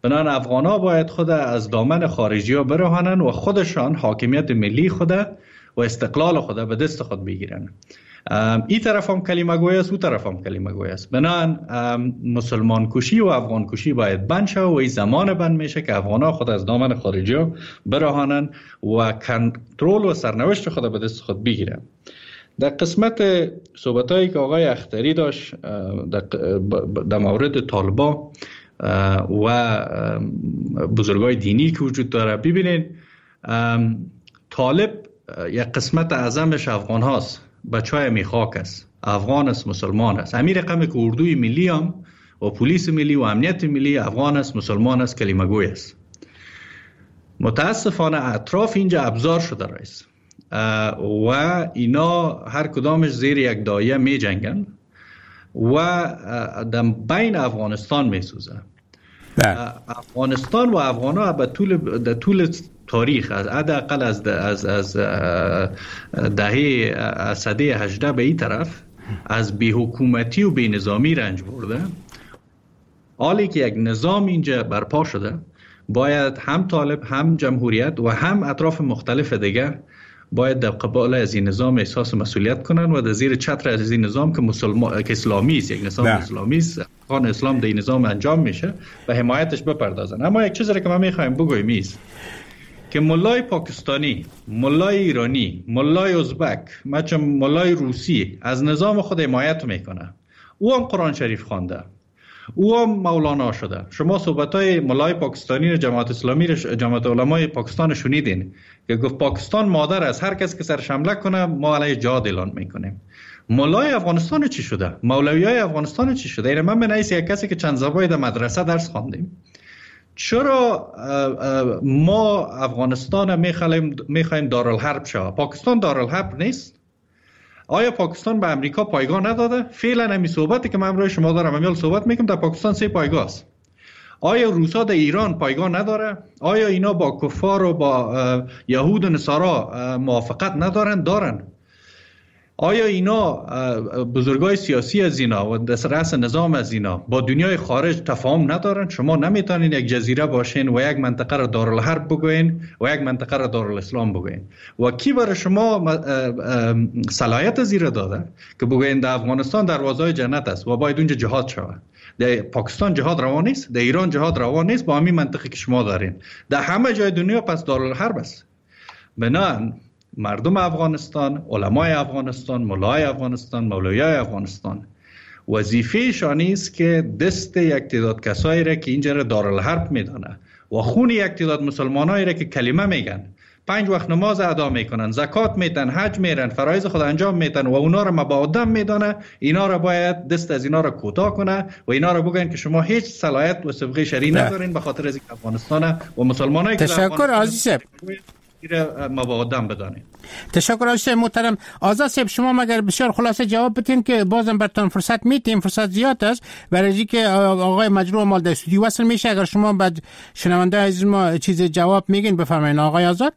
بنابراین افغان‌ها باید خود از دامن خارجی‌ها برهانن و خودشان حاکمیت ملی خود و استقلال خود به دست خود بگیرن. این طرف هم کلمه گوی است، اون طرف هم کلمه گوی است. بنابراین مسلمان کشی و افغان کشی باید بند شود و این زمان بند میشه که افغان‌ها خود از دامن خارجی‌ها برهانن و کنترل و سرنوشت خود به دست خود بگیرن. در قسمت صحبتایی که آقای اختری داشت در مورد طالبان و بزرگای دینی که وجود داره، ببینید طالب یک قسمت اعظمش افغان هاست، بچهای میخاک است، افغان است، مسلمان است. همین رقم که اردوی ملی هم و پلیس ملی و امنیت ملی افغان است، مسلمان است، کلمه گوی است. متاسفانه اطراف اینجا ابزار شده رئیس و اینا هر کدامش زیر یک دایه می جنگن و در بین افغانستان می سوزه. افغانستان و افغانا به طول تاریخ حداقل از دهه سده 18 به این طرف از بی حکومتی و بی نظامی رنج برده. حالی که یک نظام اینجا برپا شده، باید هم طالب، هم جمهوریت و هم اطراف مختلف دیگر باید در قبال از این نظام احساس مسئولیت کنن و در زیر چتر از این نظام که که اسلامی است، یک نظام اسلامی است، خان اسلام در این نظام انجام میشه و حمایتش بپردازن. اما یک چیزی که ما میخوایم بگویم است که ملای پاکستانی، ملای ایرانی، ملای ازبک، ملای روسی از نظام خود حمایت میکنه. او هم قرآن شریف خوانده، او هم مولانا شده. شما صحبتای ملای پاکستانی جماعت اسلامی جماعت علمای پاکستان شنیدین که گفت پاکستان مادر است، هر کس که سرش حمله کنه ما علیه جهاد اعلان میکنیم. ملای افغانستان چی شده؟ مولویای افغانستان چی شده؟ من به نوعی یک کسی که چند زبان در مدرسه درس خواندیم، چرا ما افغانستان میخوایم دارالحرب شود؟ پاکستان دارالحرب نیست؟ آیا پاکستان به امریکا پایگاه نداده؟ فعلا همین صحبتی که من امروز شما دارم امیال صحبت میکنم، در پاکستان 3 پایگاه است. آیا روسا در ایران پایگاه نداره؟ آیا اینا با کفار و با یهود و نصارا موافقت ندارن؟ دارن. آیا اینا بزرگای سیاسی از اینا و رأس نظام از اینا با دنیای خارج تفاهم ندارن؟ شما نمیتونین یک جزیره باشین و یک منطقه را دارالحرب بگوین و یک منطقه را دارالاسلام بگوین. و کی برای شما صلاحیت زیره داده که بگوین در افغانستان دروازه جنت است و باید اونجا جهاد شود؟ در پاکستان جهاد روا نیست، در ایران جهاد روا نیست با همین منطقی که شما دارین. در همه جای دنیا پس دارالحرب است. بنابراین مردم افغانستان، علمای افغانستان، مولای افغانستان، مولویای افغانستان وظیفه شانی است که دست یک تعداد کسایی را که اینجا را دارالحرب میدانه و خون یک تعداد مسلمانایی را که کلمه میگن، 5 وقت نماز ادا میکنن، زکات میدن، حج میرن، فرایض خود انجام میدن و اونا را مبادم میدانه، اینا را باید دست از اینا را کوتاه کنه و اینا را بگن که شما هیچ صلاحیت و سابقه شرعی ندارین به خاطر از افغانستان و مسلمانایی که تشکر عزیز مبادم بدانید. تشکر عزیز محترم. آزاد صاحب شما مگر بسیار خلاصه جواب بدین که بازم براتون فرصت میتیم، فرصت زیاد است برای اینکه آقای مجروح مال در استودیو وصل میشه. اگر شما بعد شنونده عزیز ما چیز جواب میگین بفرمایید آقای آزاد.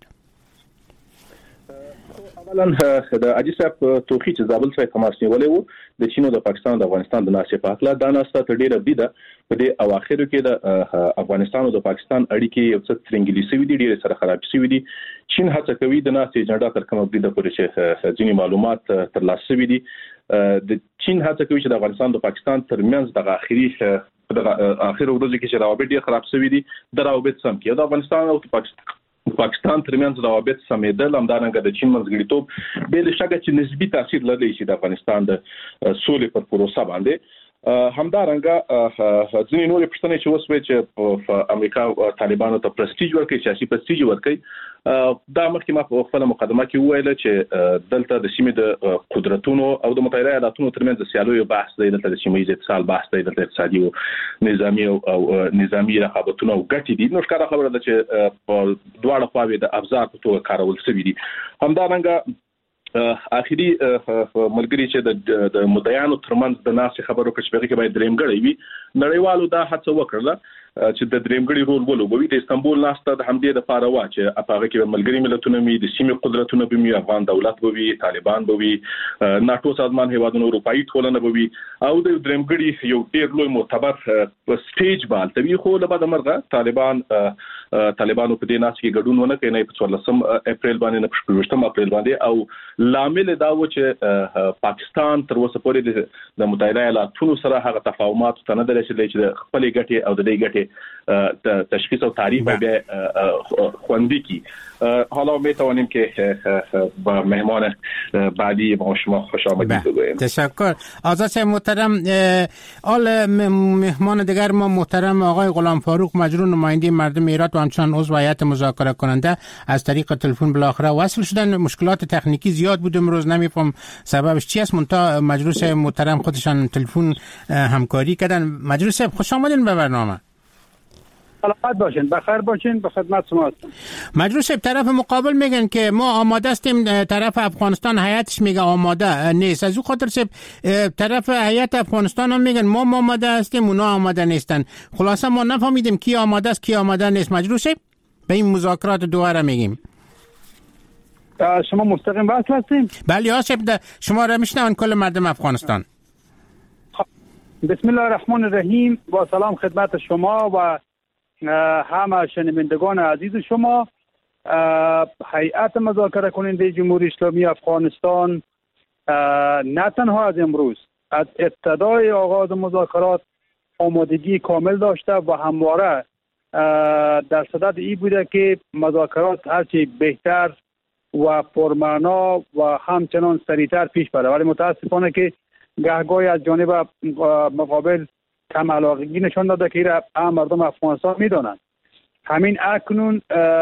اولا د عجیب صاحب توخی چې زابل څخه تماس نیولې وو د چین او د پاکستان د افغانستان د ناسې په اړه دا ناسته ته ډیره بده په دې اواخرو کې د افغانستان او د پاکستان اړیکې یو څه ترنګلې شوې دي، ډیره سره خراب شوې دي. چین هڅه کوي د ناسې اجنډا تر کومه بده پورې چې ځینې معلومات ترلاسه شوي دي. د چین هڅه کوي چې د افغانستان او پاکستان ترمنځ د اخر ورځو کې چې روابط ډیر خراب شوي دي د روابط سم کې د افغانستان او پاکستان ترمنځ روابط سمېدل همدارنګه د چین منځګړیتوب به د شګه چې نسبی تاثیر لري چې د افغانستان د سولې پر پروسه باندې همدارنګه ځینې نورې پوښتنې چې وسوي چې په امریکا طالبانو ته پرستیج ورکړي، سیاسي پرستیج ورکړي. دا مخکې ما په خپل مقدمه کې وویل چې دلته د سیمې د قدرتونو او د متحده ایالاتونو ترمنځ د سیالیو بحث دی، دلته د سیمې د اتصال بحث دی، دلته اقتصادي او نظامی رقابتونه او ګټې دي. نو ښکاره خبره ده چې په دواړه خواوې د ابزار په توګه کارول شوي دي. همدارنګه اخیری ملګری چې د مدعیانو ترمنځ د ناسې خبرو کې باید دریم غړی وي، نړیوالو دا هڅه وکړه چې د درېمګړي رول ولوبوي. د استانبول ناسته د همدې د پاره وا چې هغه کې ملګری ملتونه می د سیمې قدرتونه به می افغان دولت به وي، طالبان به وي، ناتو سازمان هیوادونو، اروپאי ټولنه به وي او د درېمګړي یو ډېر لوی معتبر سټیج بالتوي. خو له بعد مرغه طالبانو په دې ناس کې ګډون ونه کړي نه په 14 اپریل باندې نه په 15 اپریل باندې، او لامل دا و چې پاکستان تر اوسه پورې د متحده ایالاتونو سره هغه تفاهمات ته نه درېدل چې خپل ګټې او د دې ګټې تشخیص او تعریف به خوندی کی. حالا میتوانیم که با مهمان بعدی با شما خوش آمدید بگوییم. تشکر. آزاد صاحب محترم، آل مهمان دیگر ما محترم آقای غلام فاروق مجرور، نماینده مردم ایران و همچنان عضو هیئت مذاکره کننده، از طریق تلفن بالاخره وصل شدن. مشکلات تکنیکی زیاد بود امروز، نمیفهم سببش چی است، منتها مجرور صاحب محترم خودشان تلفن همکاری کردن. مجرور صاحب خوش آمدین به برنامه. سلامت باشین، بخیر باشین، به خدمت شما هستم. مجروح صاحب، طرف مقابل میگن که ما آماده هستیم، طرف افغانستان هیئتش میگه آماده نیست. از او خاطر صاحب طرف هیئت افغانستان هم میگن ما آماده هستیم، اونا آماده نیستن. خلاصه ما نفهمیدیم کی آماده است کی آماده نیست. مجروح صاحب به این مذاکرات دوباره میگیم. شما مستقیم وصل هستیم؟ بله یا صاحب، شما را میشنون کل مردم افغانستان. بسم الله الرحمن الرحیم. با سلام خدمت شما و همه شنوندگان عزیز شما. هیئت مذاکره کننده جمهوری اسلامی افغانستان نه تنها از امروز، از ابتدای آغاز مذاکرات آمادگی کامل داشته و همواره در صدد این بوده که مذاکرات هرچی بهتر و پرمعنا و همچنان سریعتر پیش بره، ولی متاسفانه که گهگاهی از جانب مقابل کم علاقگی نشان داده که این مردم افغانستان میدانند. همین اکنون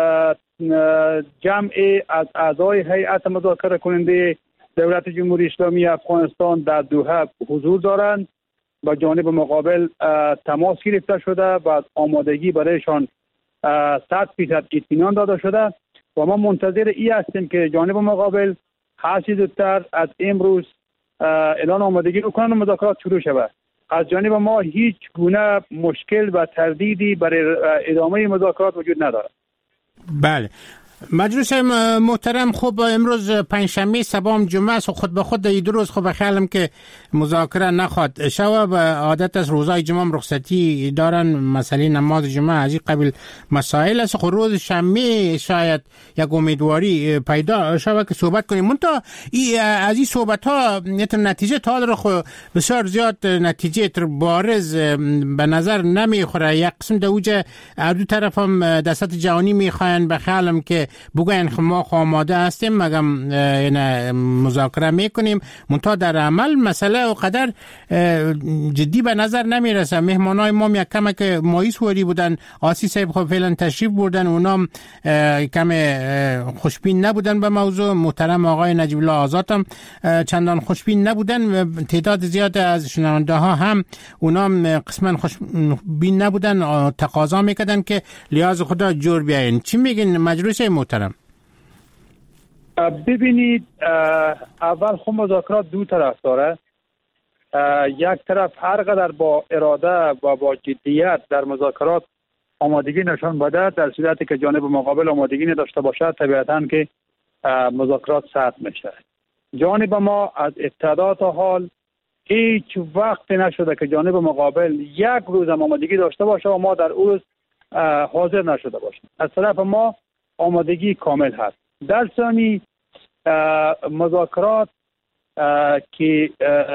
جمع از اعضای هیئت مذاکره کننده دولت جمهوری اسلامی افغانستان در دوحه حضور دارند و جانب مقابل تماس گرفته شده و آمادگی برایشان 100% اطمینان داده شده و ما منتظر این هستیم که جانب مقابل هر چه زودتر از امروز اعلان آمادگی رو کنند و مذاکرات شروع شود. از جانب ما هیچ گونه مشکل و تردیدی برای ادامه مذاکرات وجود ندارد. بله مجلس محترم، خب امروز پنجشنبه، سبام جمعه است، خود به خود این دو روز خب خیالم که مذاکره نخواد شود و عادت از روزهای جمعه رخصتی دارن، مسئله نماز جمعه از این قبیل مسائل است. خب روز شنبه شاید یک امیدواری پیدا شود که صحبت کنیم. منتها از این صحبت ها نتیجه تا رو خب بسیار زیاد نتیجه بارز به نظر نمیخوره. یک قسم دوجه دو طرف هم دست جهانی میخواین، به خیالم که بگوین ما آماده هستیم، مگم مذاکره میکنیم، منتها در عمل مسئله و قدر جدی به نظر نمیرسه. مهمانای ما یک کم که مایوس وری بودن، آسی صاحب خب فعلا تشریف بردن، اونام کم خوشبین نبودن به موضوع. محترم آقای نجیب الله آزاد هم چندان خوشبین نبودن، تعداد زیاد از شنونده ها هم اونام قسما خوشبین نبودن، تقاضا میکردن که لیاز خدا جور بیاین. چی میگین مجلس محترم؟ ببینید، اول خب مذاکرات دو طرف داره. یک طرف هر قدر با اراده و با جدیت در مذاکرات آمادگی نشان بده، در صورتی که جانب مقابل آمادگی نداشته باشد طبیعتاً که مذاکرات سخت میشه. جانب ما از ابتدا تا حال هیچ وقت نشده که جانب مقابل یک روز آمادگی داشته باشه و ما در اون روز حاضر نشده باشیم. از طرف ما آمادگی کامل هست. در ثانی مذاکرات که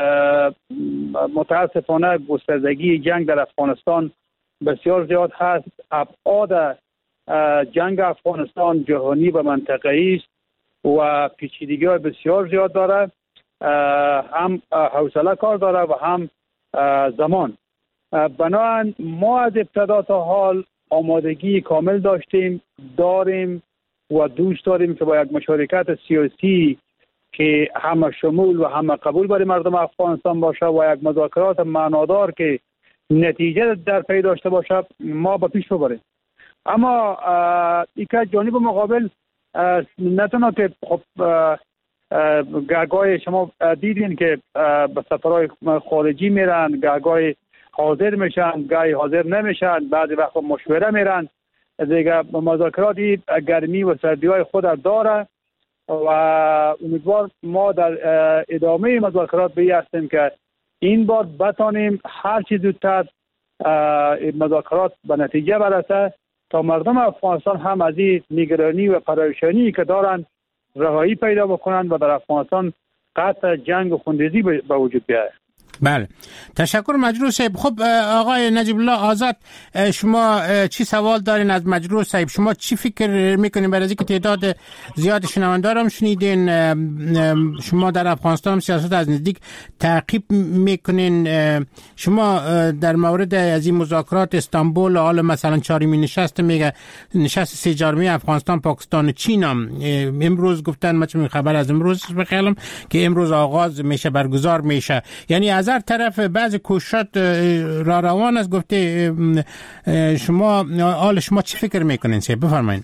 متاسفانه گستردگی جنگ در افغانستان بسیار زیاد هست، ابعاد جنگ افغانستان جهانی و منطقه‌ای است و پیچیدگی‌های بسیار زیاد داره، هم حوصله کار داره و هم زمان. بنابراین ما از ابتدا تا حال آمادگی کامل داریم و دوست داریم که با یک مشارکت سیاسی که همه شمول و همه قبول برای مردم افغانستان باشه و یک مذاکرات معنادار که نتیجه در پی داشته باشه ما به پیش ببریم. اما ای که جانب مقابل نه تنها که خب گهگاه شما دیدین که به سفرهای خارجی میرن، گهگاه حاضر میشن، گاهی حاضر نمیشن، بعضی وقت مشوره میرن دیگه. مذاکراتی گرمی و سردی های خود داره و امیدوار ما در ادامه مذاکرات هستیم که این بار بتانیم هر چی زودتر مذاکرات به نتیجه برسه تا مردم افغانستان هم از این نگرانی و پریشانی که دارن رهایی پیدا بکنن و در افغانستان قطع جنگ و خونریزی به وجود بیاید. بله، تشکر مجروح صاحب. خب آقای نجیب الله آزاد، شما چی سوال دارین از مجروح صاحب؟ شما چی فکر میکنین برای اینکه تعداد زیاد شنونده رو هم شنیدین، شما در افغانستان سیاست از نزدیک تعقیب میکنین، شما در مورد از این مذاکرات استانبول حالا مثلا چهارمی نشست میگه نشست سه جارمه افغانستان پاکستان و چین هم امروز گفتن، من خبر از امروز بخیالم که امروز آغاز میشه، برگزار میشه، یعنی از هر طرف بعض کوششات را روان است. گفته شما چی فکر میکنین؟ بفرمایید.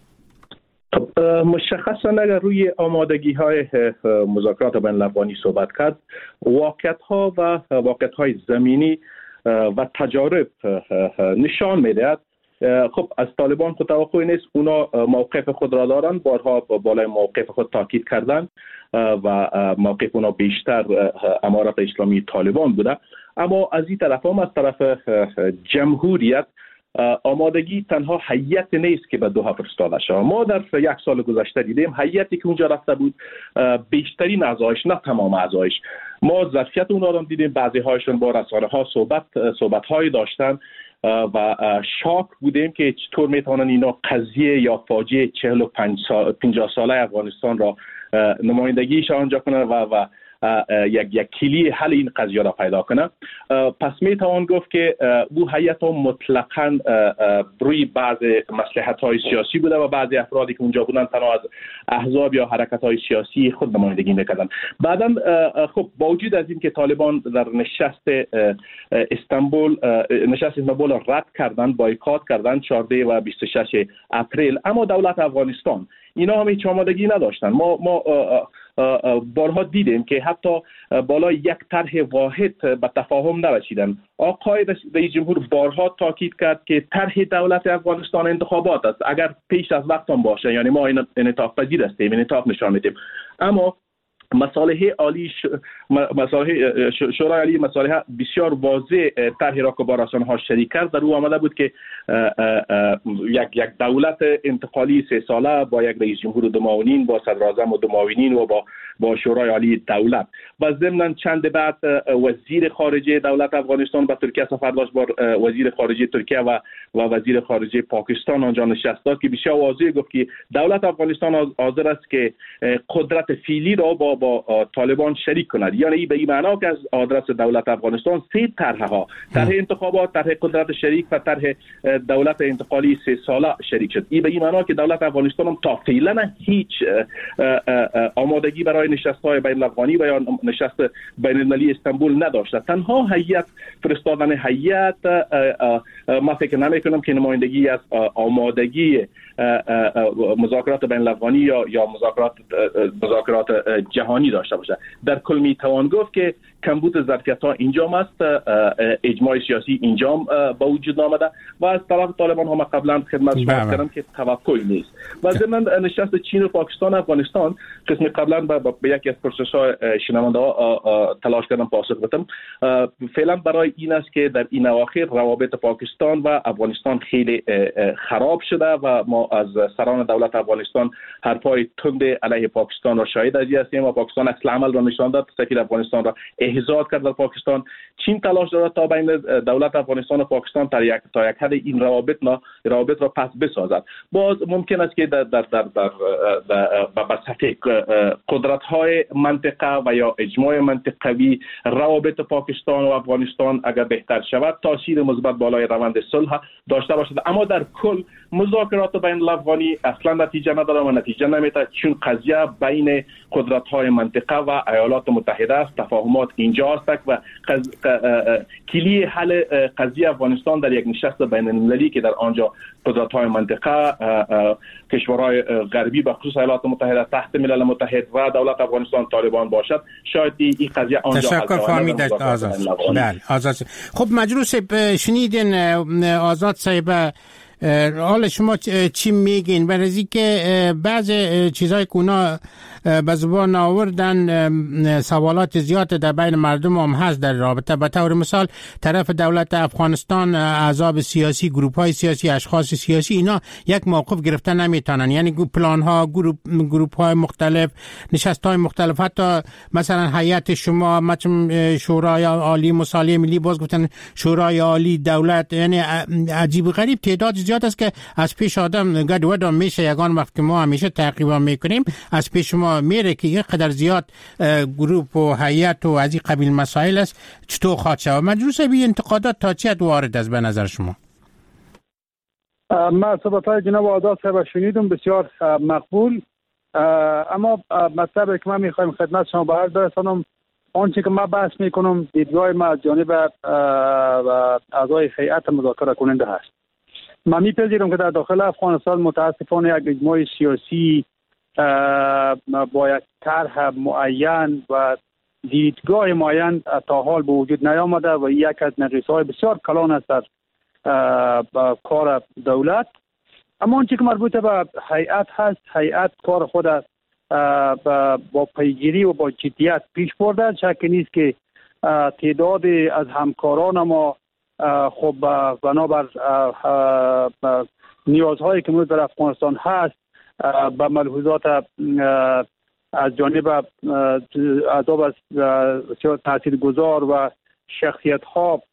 مشخصا اگر روی آمادگی های مذاکرات بین الافغانی صحبت کرد، واقعیت های زمینی و تجارب نشان میدهد. خب از طالبان خود توقعی نیست، اونا موقف خود را دارن، بارها بالای موقف خود تاکید کردن و موقف اونا بیشتر امارت اسلامی طالبان بوده. اما از این طرف هم از طرف جمهوریت آمادگی تنها هیئت نیست که به دوحه فرستاده شد. ما در یک سال گذشته دیدیم هیئتی که اونجا رفته بود بیشترین اعضایش، نه تمام اعضایش، ما ظرفیت اونها رو دیدیم، بعضی هایشون با رسانه ها صحبت هایی داشتن و شاک بودیم که چطور میتونن اینا قضیه یا فاجعه 50 ساله افغانستان را نمایندگیش آنجا کنن و یک کلی حل این قضیه را پیدا کنه. پس میتوان گفت که او هیئت مطلقاً روی بعض مصلحت‌های سیاسی بوده و بعضی افرادی که اونجا بودن تنها از احزاب یا حرکت‌های سیاسی خود نمایندگی میکردن. بعداً خب با وجود از این که طالبان در نشست استانبول را رد کردن، بایکات کردن 14 و 26 اپریل، اما دولت افغانستان اینا هم هیچ آمادگی نداشتن. ما بارها دیدیم که حتی بالای یک طرح واحد به تفاهم نرسیدن. آقای رئیس جمهور بارها تاکید کرد که طرح دولت افغانستان انتخابات است، اگر پیش از وقت هم باشه، یعنی ما انعطاف پذیر هستیم، انعطاف نشان میدیم. اما مصالح عالی شورای عالی مصالح بسیار واضح طرحی را که با رسانه‌ها شریک کرد، در او آمده بود که یک دولت انتقالی 3 ساله با یک رئیس جمهور و 2 معاونین، با صدراعظم و 2 معاونین و با شورای عالی دولت. و ضمن چند بعد وزیر خارجه دولت افغانستان به ترکیه سفر داشت، با وزیر خارجه ترکیه و وزیر خارجه پاکستان آنجا نشست داشت که بسیار واضح گفت که دولت افغانستان حاضر است که قدرت فعلی را با طالبان شریک کند. یعنی به این معنا که از آدرس دولت افغانستان 3 طرح انتخابات، طرح قدرت شریک و طرح دولت انتقالی 3 ساله شریک شد. این به این معنا که دولت افغانستان هم تا فعلا هیچ آمادگی برای نشست‌های بین الافغانی و یا نشست بین المللی استانبول نداشته. تنها هیئت فرستادن هیئت ما فکر نمی‌کنم که نمایندگی از آمادگی مذاکرات بین الافغانی یا مذاکرات جهانی داشته باشه. در کل میتوان گفت که کمبود ظرفیت‌ها اینجا است، اجماع سیاسی اینجا با وجود آمده و از طرف طالبان هم قبلا خدمت شما کردم که توقعی نیست. و ضمن نشست چین و پاکستان افغانستان قسم قبلا به یکی از پرسش‌ها شنونده‌ها تلاش کردم پاسخ بدم. فعلا برای این است که در این اواخر روابط پاکستان و افغانستان خیلی خراب شده و ما از سران دولت افغانستان حرفای تند علیه پاکستان را شاهد هستیم و پاکستان اصل عمل را نشان داد، سفیر افغانستان را احضار کرد در پاکستان. چین تلاش دارد تا بین دولت افغانستان و پاکستان تا یک حد این روابط را پس بسازد. باز ممکن است که در سطح قدرت‌های منطقه و یا اجماع منطقوی روابط پاکستان و افغانستان اگر بهتر شود تاثیر مثبت بالای روند صلح داشته باشد. اما در کل مذاکرات بین الافغانی اصلا نتیجه نداره و نتیجه نمیده، چون قضیه بین قدرت‌های منطقه و ایالات متحده است. تفاهمات اینجا است و کلی حل قضیه افغانستان در یک نشست بین المللی که در آنجا قدرت‌های منطقه، کشورهای غربی به خصوص ایالات متحده، تحت ملل متحد و دولت دولت افغانستان طالبان باشد شاید این قضیه آنجا تشکر فهمید آزاد. بله آزاد. خب مجلس شنیدین آزاد صاحب، حال شما چی میگین برای که بعض چیزهای کونا به زبان آوردن سوالات زیاد در بین مردم هم هست در رابطه. به طور مثال طرف دولت افغانستان احزاب سیاسی، گروپ های سیاسی، اشخاص سیاسی اینا یک موقف گرفتن نمیتونن، یعنی پلان ها، گروپ های مختلف، نشست های مختلف، حتی مثلا هیئت شما مثلا شورای عالی مصالحه ملی باز گفتن شورای عالی دولت، یعنی عجیب غریب تعداد زیاد است که از پیش آدم گد ودام میشه. یگان وقت که ما همیشه تعقیب میکنیم از پیش ما میره که یک قدر زیاد گروپ و هیئت و از این قبیل مسائل است چطور خواهد شود. مجلس بی انتقادات تا چه حد وارد است به نظر شما؟ من صحبت‌های جناب آزاد صاحب شنیدم، بسیار مقبول، اما مطلبی که من میخوایم خدمت شما به عرض برسانم، آنچه که من بحث میکنم دیدگاه ما از جانب اعضای هیئت مذاکره کننده هست. من میپذیرم که در داخل افغانستان متاسفانه یک اجماع سیاسی با یک طرح معین و دیدگاه معین تا حال به وجود نیامده و یک از نقیص‌های بسیار کلان است در کار دولت. اما آنچه که مربوط به هیئت هست، هیئت کار خود با پیگیری و با جدیت پیش برده. شکی نیست که تعداد از همکاران ما خب بنابر نیازهایی که در افغانستان هست با ملحوظات از جانب اعضاب از تاثیرگذار و شخصیت ها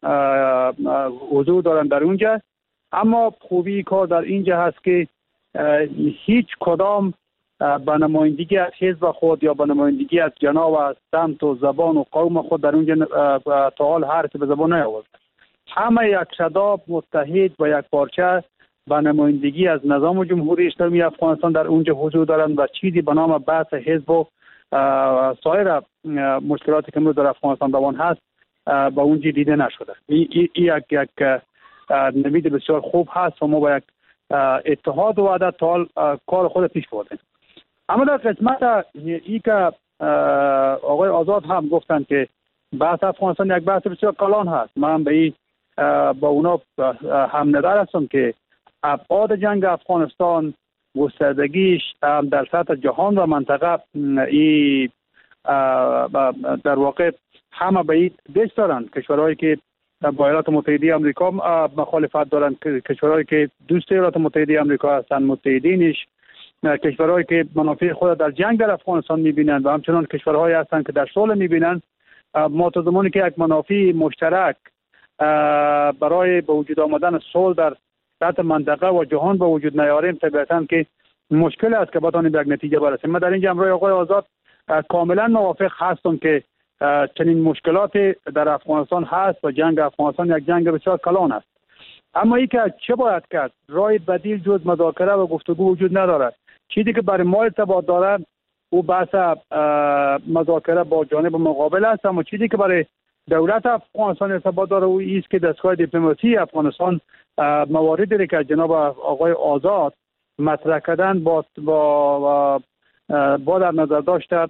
حضور دارند در اونجا. اما خوبی کار در اینجا هست که هیچ کدام به نمایندگی از حزب خود یا به نمایندگی از جناح و سمت و زبان و قوم خود در اونجا تا حال حرفی به زبان نیاورد. همه یک صدا متحد و یک پارچه به نمایندگی از نظام جمهوری اسلامی افغانستان در اونجا حضور دارند و چیزی به نام بحث حزب و سایر مشکلاتی که در افغانستان روان هست به اونجا دیده نشده. این یک نمید بسیار خوب هست و ما با یک اتحاد و وحدت تا حال کار خود پیش بردیم. اما در قسمت ای که آقای آزاد هم گفتند که بحث افغانستان یک بحث بسیار کلان هست، من به این با اونا هم نظر هستم که ابعاد جنگ افغانستان، گستردگیش در سطح جهان و منطقه ای در واقع همه به این دست دارند. کشورهایی که با ایالات متحده آمریکا مخالفت دارند، کشورهایی که دوست ایالات متحده آمریکا هستند، متحدینش، کشورهایی که منافع خود در جنگ در افغانستان میبینند و همچنان کشورهایی هستند که در صلح میبینند. ما تا زمانی که یک منافع مشترک برای به وجود آمدن صلح در سطح منطقه و جهان به وجود نیاریم، طبیعتاً که مشکل است که بتوانیم به یک نتیجه برسیم. من در اینجا همراه آقای آزاد کاملا موافق هستم که چنین مشکلات در افغانستان هست و جنگ افغانستان یک جنگ بسیار کلان است. اما ای که چه باید کرد؟ راه بدیل جز مذاکره و گفتگو وجود ندارد. چیزی که برای ما ارتباط دارد او بحث مذاکره با جانب مقابل است، اما چیزی که برای دولت افغانستان ارتباط داره او است که دستگاه دیپلماسی افغانستان مواردی که جناب آقای آزاد مطرح کردن با در نظر داشته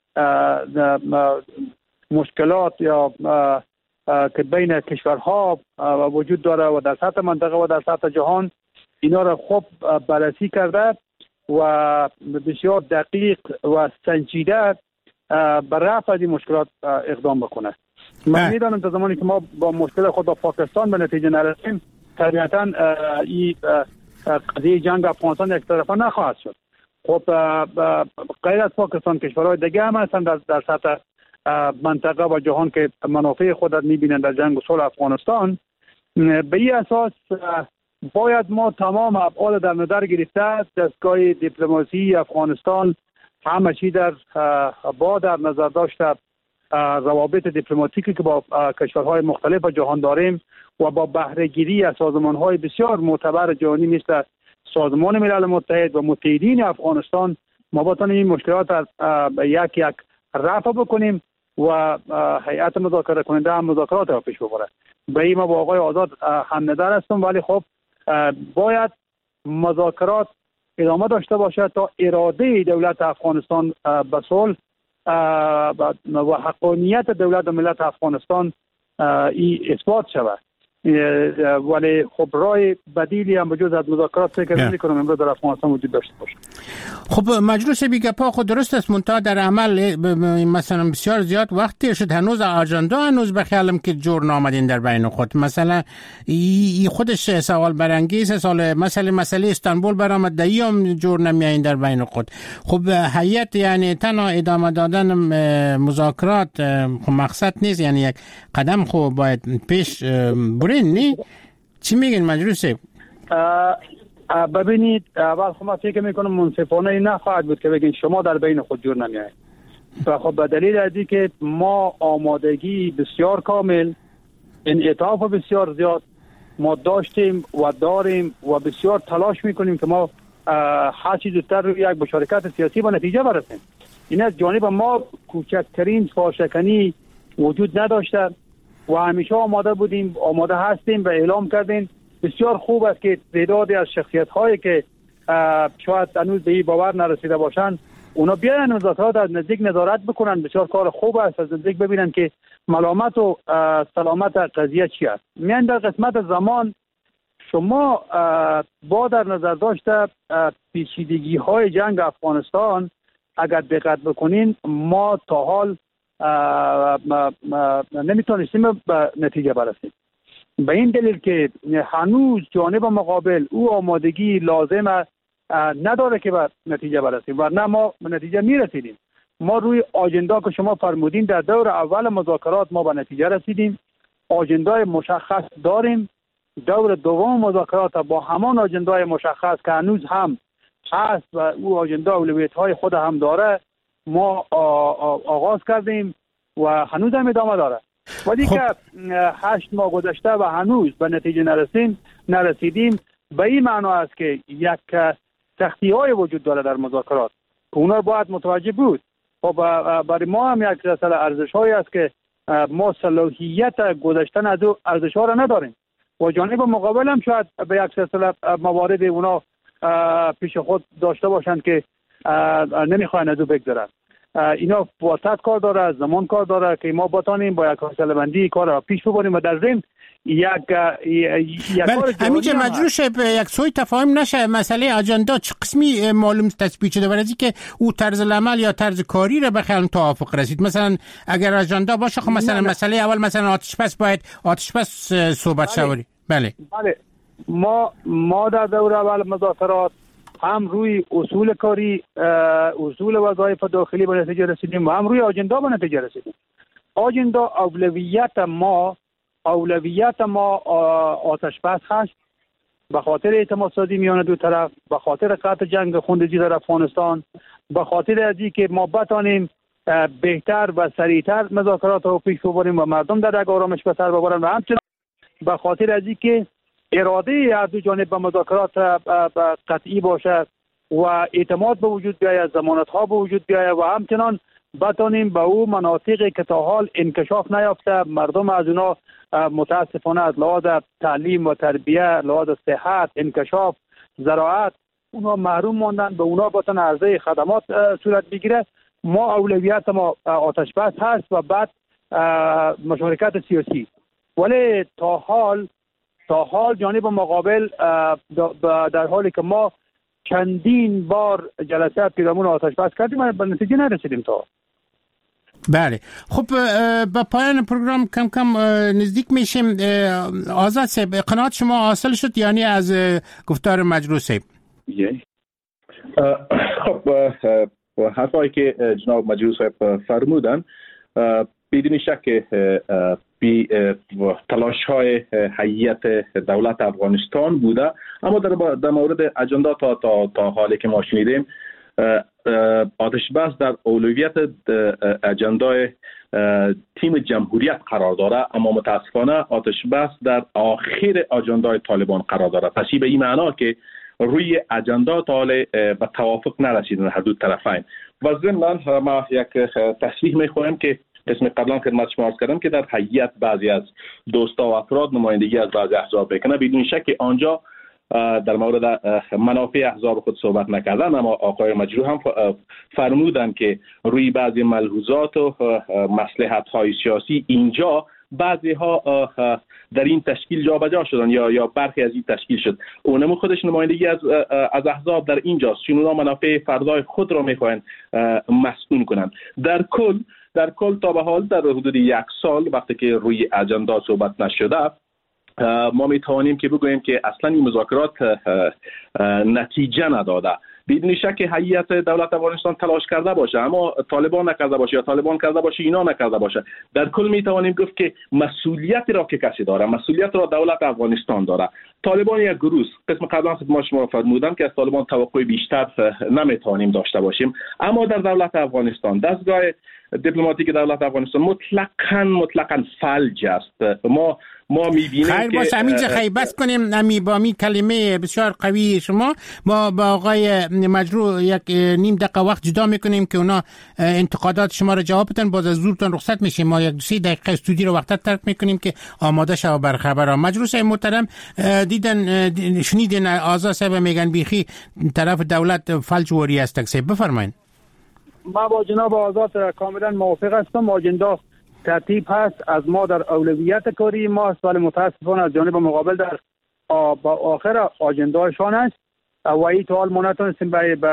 مشکلات یا که بین کشورها وجود داره و در سطح منطقه و در سطح جهان، اینا را خوب بررسی کرده و بسیار دقیق و سنجیده بر رفع از این مشکلات اقدام بکنه. من میدانم تا زمانی که ما با مشکل خود با پاکستان به نتیجه نرسیم، طبیعتاً این قضیه جنگ افغانستان یک طرفه نخواهد شد. خب غیر از پاکستان کشورهای دیگه هم هستن در سطح منطقه و جهان که منافع خود را میبینند در جنگ و صلح افغانستان. به این اساس باید ما تمام ابعاد در نظر گرفته دستگاه دیپلماسی افغانستان همه چی در نظر داشته روابط دیپلماتیکی که با کشورهای مختلف جهان داریم و با بهره‌گیری از سازمان‌های بسیار معتبر جهانی مثل سازمان ملل متحد و متحدین افغانستان ما بتوانیم این مشکلات یک رفع بکنیم و هیئت مذاکره کننده هم مذاکرات را پیش ببره. به این ما با آقای آزاد هم نظر هستم، ولی خب باید مذاکرات ادامه داشته باشه تا اراده دولت افغانستان به صلح و حقانیت دولت و ملت افغانستان اثبات شود. ولی خب راه بدیلی هم بجز از مذاکرات فکر نمی‌کنم امروز در افغانستان وجود داشته باشه. خب مجلس بیگپا خود درست است، منتها در عمل مثلا بسیار زیاد وقت تیر شد، هنوز آجندا هنوز بخیالم که جور نامدین در بین خود. مثلا خودش سوال برانگیز سال مسئله استانبول برآمد، دیم جور نمیاین در بین خود. خب هیئت یعنی تنها ادامه دادن مذاکرات خب مقصد نیست، یعنی یک قدم خب باید پیش برین نی؟ چی میگین مجلس؟ ببینید اول خب من فکر میکنم منصفانه نخواهد بود که بگین شما در بین خود جور نمیایید. خب به دلیل ازی که ما آمادگی بسیار کامل، انعطاف بسیار زیاد ما داشتیم و داریم و بسیار تلاش میکنیم که ما هرچی زودتر روی یک مشارکت سیاسی و نتیجه برسیم. این از جانب ما کوچکترین فاشکنی وجود نداشته و همیشه آماده بودیم، آماده هستیم و اعلام کردیم. بسیار خوب است که تعدادی از شخصیت هایی که شاید هنوز به این باور نرسیده باشند اونا بیاین مذاکرات از نزدیک نظارت بکنن. بسیار کار خوب است، از نزدیک ببینن که ملامت و سلامت قضیه چی است. میان در قسمت زمان شما با در نظر داشته پیچیدگی های جنگ افغانستان اگر دقت بکنین ما تا حال نمیتونستیم به نتیجه برسیم. به این دلیل که هنوز جانب مقابل او آمادگی لازم نداره که به نتیجه برسیم، ورنه ما به نتیجه میرسیدیم. ما روی آجندا که شما فرمودین در دور اول مذاکرات ما به نتیجه رسیدیم، آجندای مشخص داریم. دور دوم مذاکرات با همان آجندای مشخص که هنوز هم هست و او آجندا اولویت‌های خود هم داره ما آغاز کردیم و هنوز هم ادامه داره. ولی که 8 ماه گذشته و هنوز به نتیجه نرسیدیم به این معنا است که یک سختی‌های وجود داره در مذاکرات که اونا باید متوجه بود. خب برای ما هم یک سلسله ارزش‌هایی است که ما صلاحیت گذاشتن از او ارزش‌ها را نداریم و جانب مقابل هم شاید به یک سلسله موارد اونا پیش خود داشته باشند که نمیخواین از او بگذرن. اینا واسط کار داره، زمان کار داره که ما بتانیم با یک حوصله بندی کار را پیش ببریم و در ضمن یک کار همیشه مجروش یک سوی تفاهم نشه. مسئله اجندا چه قسمی معلوم تثبیت شده برای که او طرز العمل یا طرز کاری را بخیال توافق رسید. مثلا اگر اجندا باشه خب مثلا مسئله اول مثلا آتش‌بس باید آتش‌بس صحبت شوری. بله ما در دور اول مذاکرات هم روی اصول کاری، اصول وظایف داخلی به نتیجه رسیدیم و هم روی آجندا به نتیجه رسیدیم. آجندا اولویت ما آتش بس هست به خاطر اعتماد سازی میان دو طرف، به خاطر قطع جنگ خونریزی در افغانستان، به خاطر ازی که ما بتانیم بهتر و سریعتر مذاکرات رو پیش ببریم و مردم در یک آرامش به سر ببرن و همچنین به خاطر ازی که اراده از دو جانب به مذاکرات قطعی باشه و اعتماد به وجود بیاید، ضمانت ها به وجود بیاید و همچنان بتانیم به او مناطقی که تا حال انکشاف نیافته، مردم از اونا متاسفانه از لحاظ تعلیم و تربیه، لحاظ صحت، انکشاف، زراعت اونا محروم ماندن، به اونا بتن عرضه خدمات صورت بگیره. ما اولویت ما آتش بس هست و بعد مشارکت سیاسی. ولی تا حال جانب مقابل در حالی که ما چندین بار جلسات پیرامون آتش بس کردیم و به نتیجه نرسیدیم تا. بله خب با پایان پروگرام کم کم نزدیک میشیم. آزاد صاحب قناعت شما حاصل شد یعنی از گفتار مجروح صاحب؟ خب حرفایی که جناب مجروح صاحب فرمودن بدون شک تلاش های هیئت دولت افغانستان بوده، اما در مورد اجندا تا حالی که ما شنیدیم آتش بس در اولویت اجندای تیم جمهوریت قرار داره، اما متاسفانه آتش بس در آخر اجندای طالبان قرار داره. پس به این معنا که روی اجندا تا حال به توافق نرسیدن هر دو طرفین. و ضمن ما یک تصریح میخوایم که اسم قبلا خدمت شما عرض کردم که در هیئت بعضی از دوستا و افراد نمایندگی از بعضی احزاب بکنه، بدون شک آنجا در مورد منافع احزاب خود صحبت نکردن، اما آقای مجروح هم فرمودند که روی بعضی ملحوظات و مصلحت‌های سیاسی اینجا بعضی ها در این تشکیل جابجا شدن یا برخی از این تشکیل شد. اونم خودش نمایندگی از احزاب در اینجاست، چون اونا منافع فردای خود را میخواین مسئول کنند. در کل تا به حال در حدود 1 سال وقتی که روی اجندا صحبت نشده، ما میتوانیم که بگوییم که اصلا این مذاکرات نتیجه نداده. بدون شک هیئت دولت افغانستان تلاش کرده باشه، اما طالبان نکرده باشه یا طالبان کرده باشه اینا نکرده باشه. در کل میتوانیم گفت که مسئولیت را که کسی داره، مسئولیت را دولت افغانستان داره. طالبان یک گروه، قسم قبلا خدمت شما فرمودم که از طالبان توقع بیشتر نمیتوانیم داشته باشیم، اما در دولت افغانستان دستگاه دیپلماتیک دولت افغانستان مطلقاً فلج است. ما می‌بینیم خیر باشه همینجا خیلی بس کنیم. با می کلمه بسیار قوی شما با آقای مجروح یک نیم دقیقه وقت جدا میکنیم که اونا انتقادات شما را جواب بدن. باز از زورتون رخصت میشیم، ما 1-3 دقیقه استودیو رو وقت ترک میکنیم که آماده شو بر خبرها. مجروح صاحب محترم، شنیدین آزاد صاحب میگن بیخی طرف دولت فلج وری است. بفرمایید. ما با جناب آزاد کاملا موافق هستم. آجندا ترتیب هست از ما در اولویت کاری ما است، ولی متاسفانه از جانب مقابل در آخر آجندایشان است و این تا حال ما نتونستیم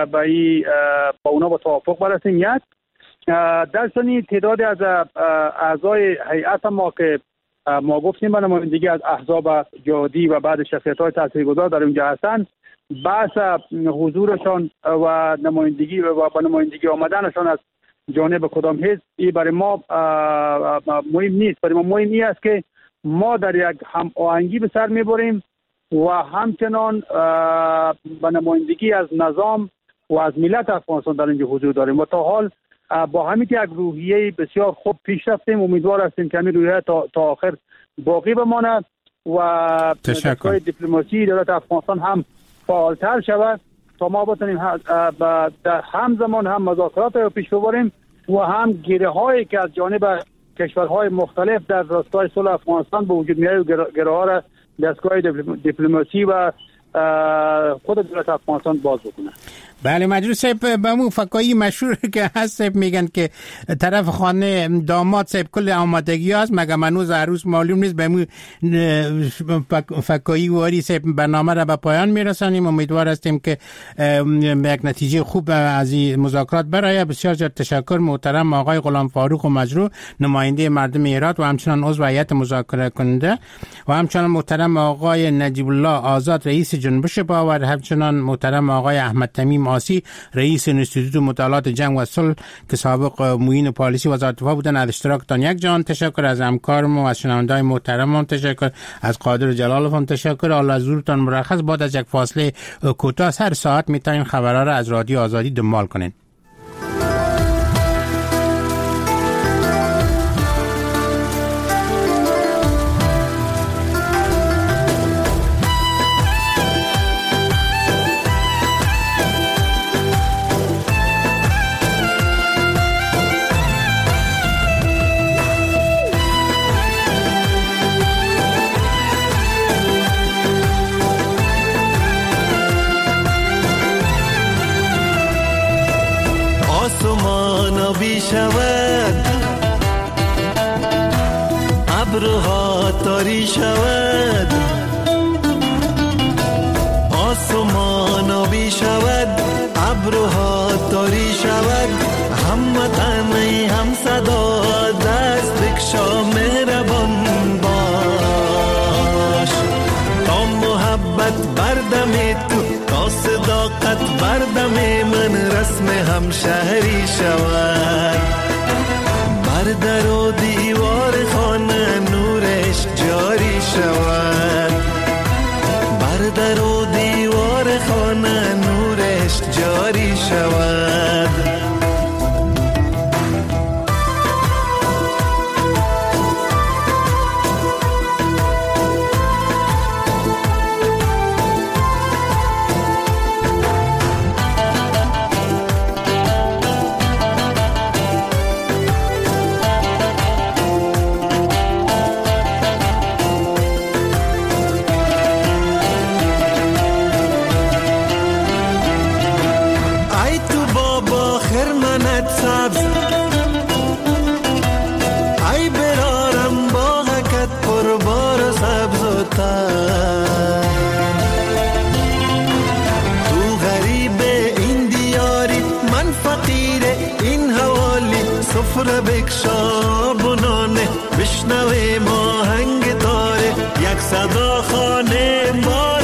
با اونا با توافق برسیم. یک در ثانی تعدادی از اعضای هیئت ما که ما گفتیم به نمایندگی از احزاب جهادی و بعد شخصیت‌های تاثیرگذار در اونجا هستند، بحث حضورشان و نمایندگی و با نمایندگی آمدنشان از جانب کدام حزب این برای ما مهم نیست. برای ما مهم این است که ما در یک هم آهنگی به سر میبریم و همچنان به نمایندگی از نظام و از ملت افغانستان در اینجا حضور داریم و تا حال با همین یک روحیه بسیار خوب پیش رفتیم. امیدوار هستیم که همین روحیه تا آخر باقی بماند و دستگاه دیپلماسی دولت افغانستان هم فعالتر شود تا ما بتونیم در همزمان هم مذاکرات رو پیش ببریم و هم گره هایی که از جانب کشورهای مختلف در راستای صلح افغانستان به وجود میاد و گره ها را دستگاه دیپلماسی و خود دولت افغانستان باز بکنه. بله مجروح صاحب، به مو فکایی مشهور که هست صاحب میگن که طرف خانه داماد صاحب کل آمادگی هست، مگه منوز عروس معلوم نیست. به مو فکایی واری صاحب برنامه را به پایان میرسانیم. امیدوار هستیم که یک نتیجه خوب از این مذاکرات برآید. بسیار تشکر محترم آقای غلام فاروق و مجروح، نماینده مردم هرات و همچنان عضو هیئت مذاکره کننده، و همچنان محترم آقای نجیب الله آزاد رئیس جنبش باور، همچنان محترم آقای احمد تمیم آسی رئیس انستیتوت مطالعات جنگ و صلح که سابق معین پالیسی وزارت دفاع بودن. از اشتراکتان یک جان تشکر، از همکارم و از شنونده‌های محترمم تشکر، از قادر جلالوف تشکر. الله از زورتان مرخص. بعد از یک فاصله کوتاه هر ساعت میتونین خبرها را از رادیو آزادی دنبال کنین. شود ابرها تاری شود، آسمان آبی شود، ابرها تاری شود، هموطنی هم صدا دست بکشا مهربان باش، تا محبت بردم تو، تا صداقت بردم من رسم همشهری شود، بر در و دیوار خانه نورش جاری شود، بر در و دیوار خانه نورش جاری شود. سفره بکشا بنانه بشنوه ما هنگ تاره یک صدا خانه ما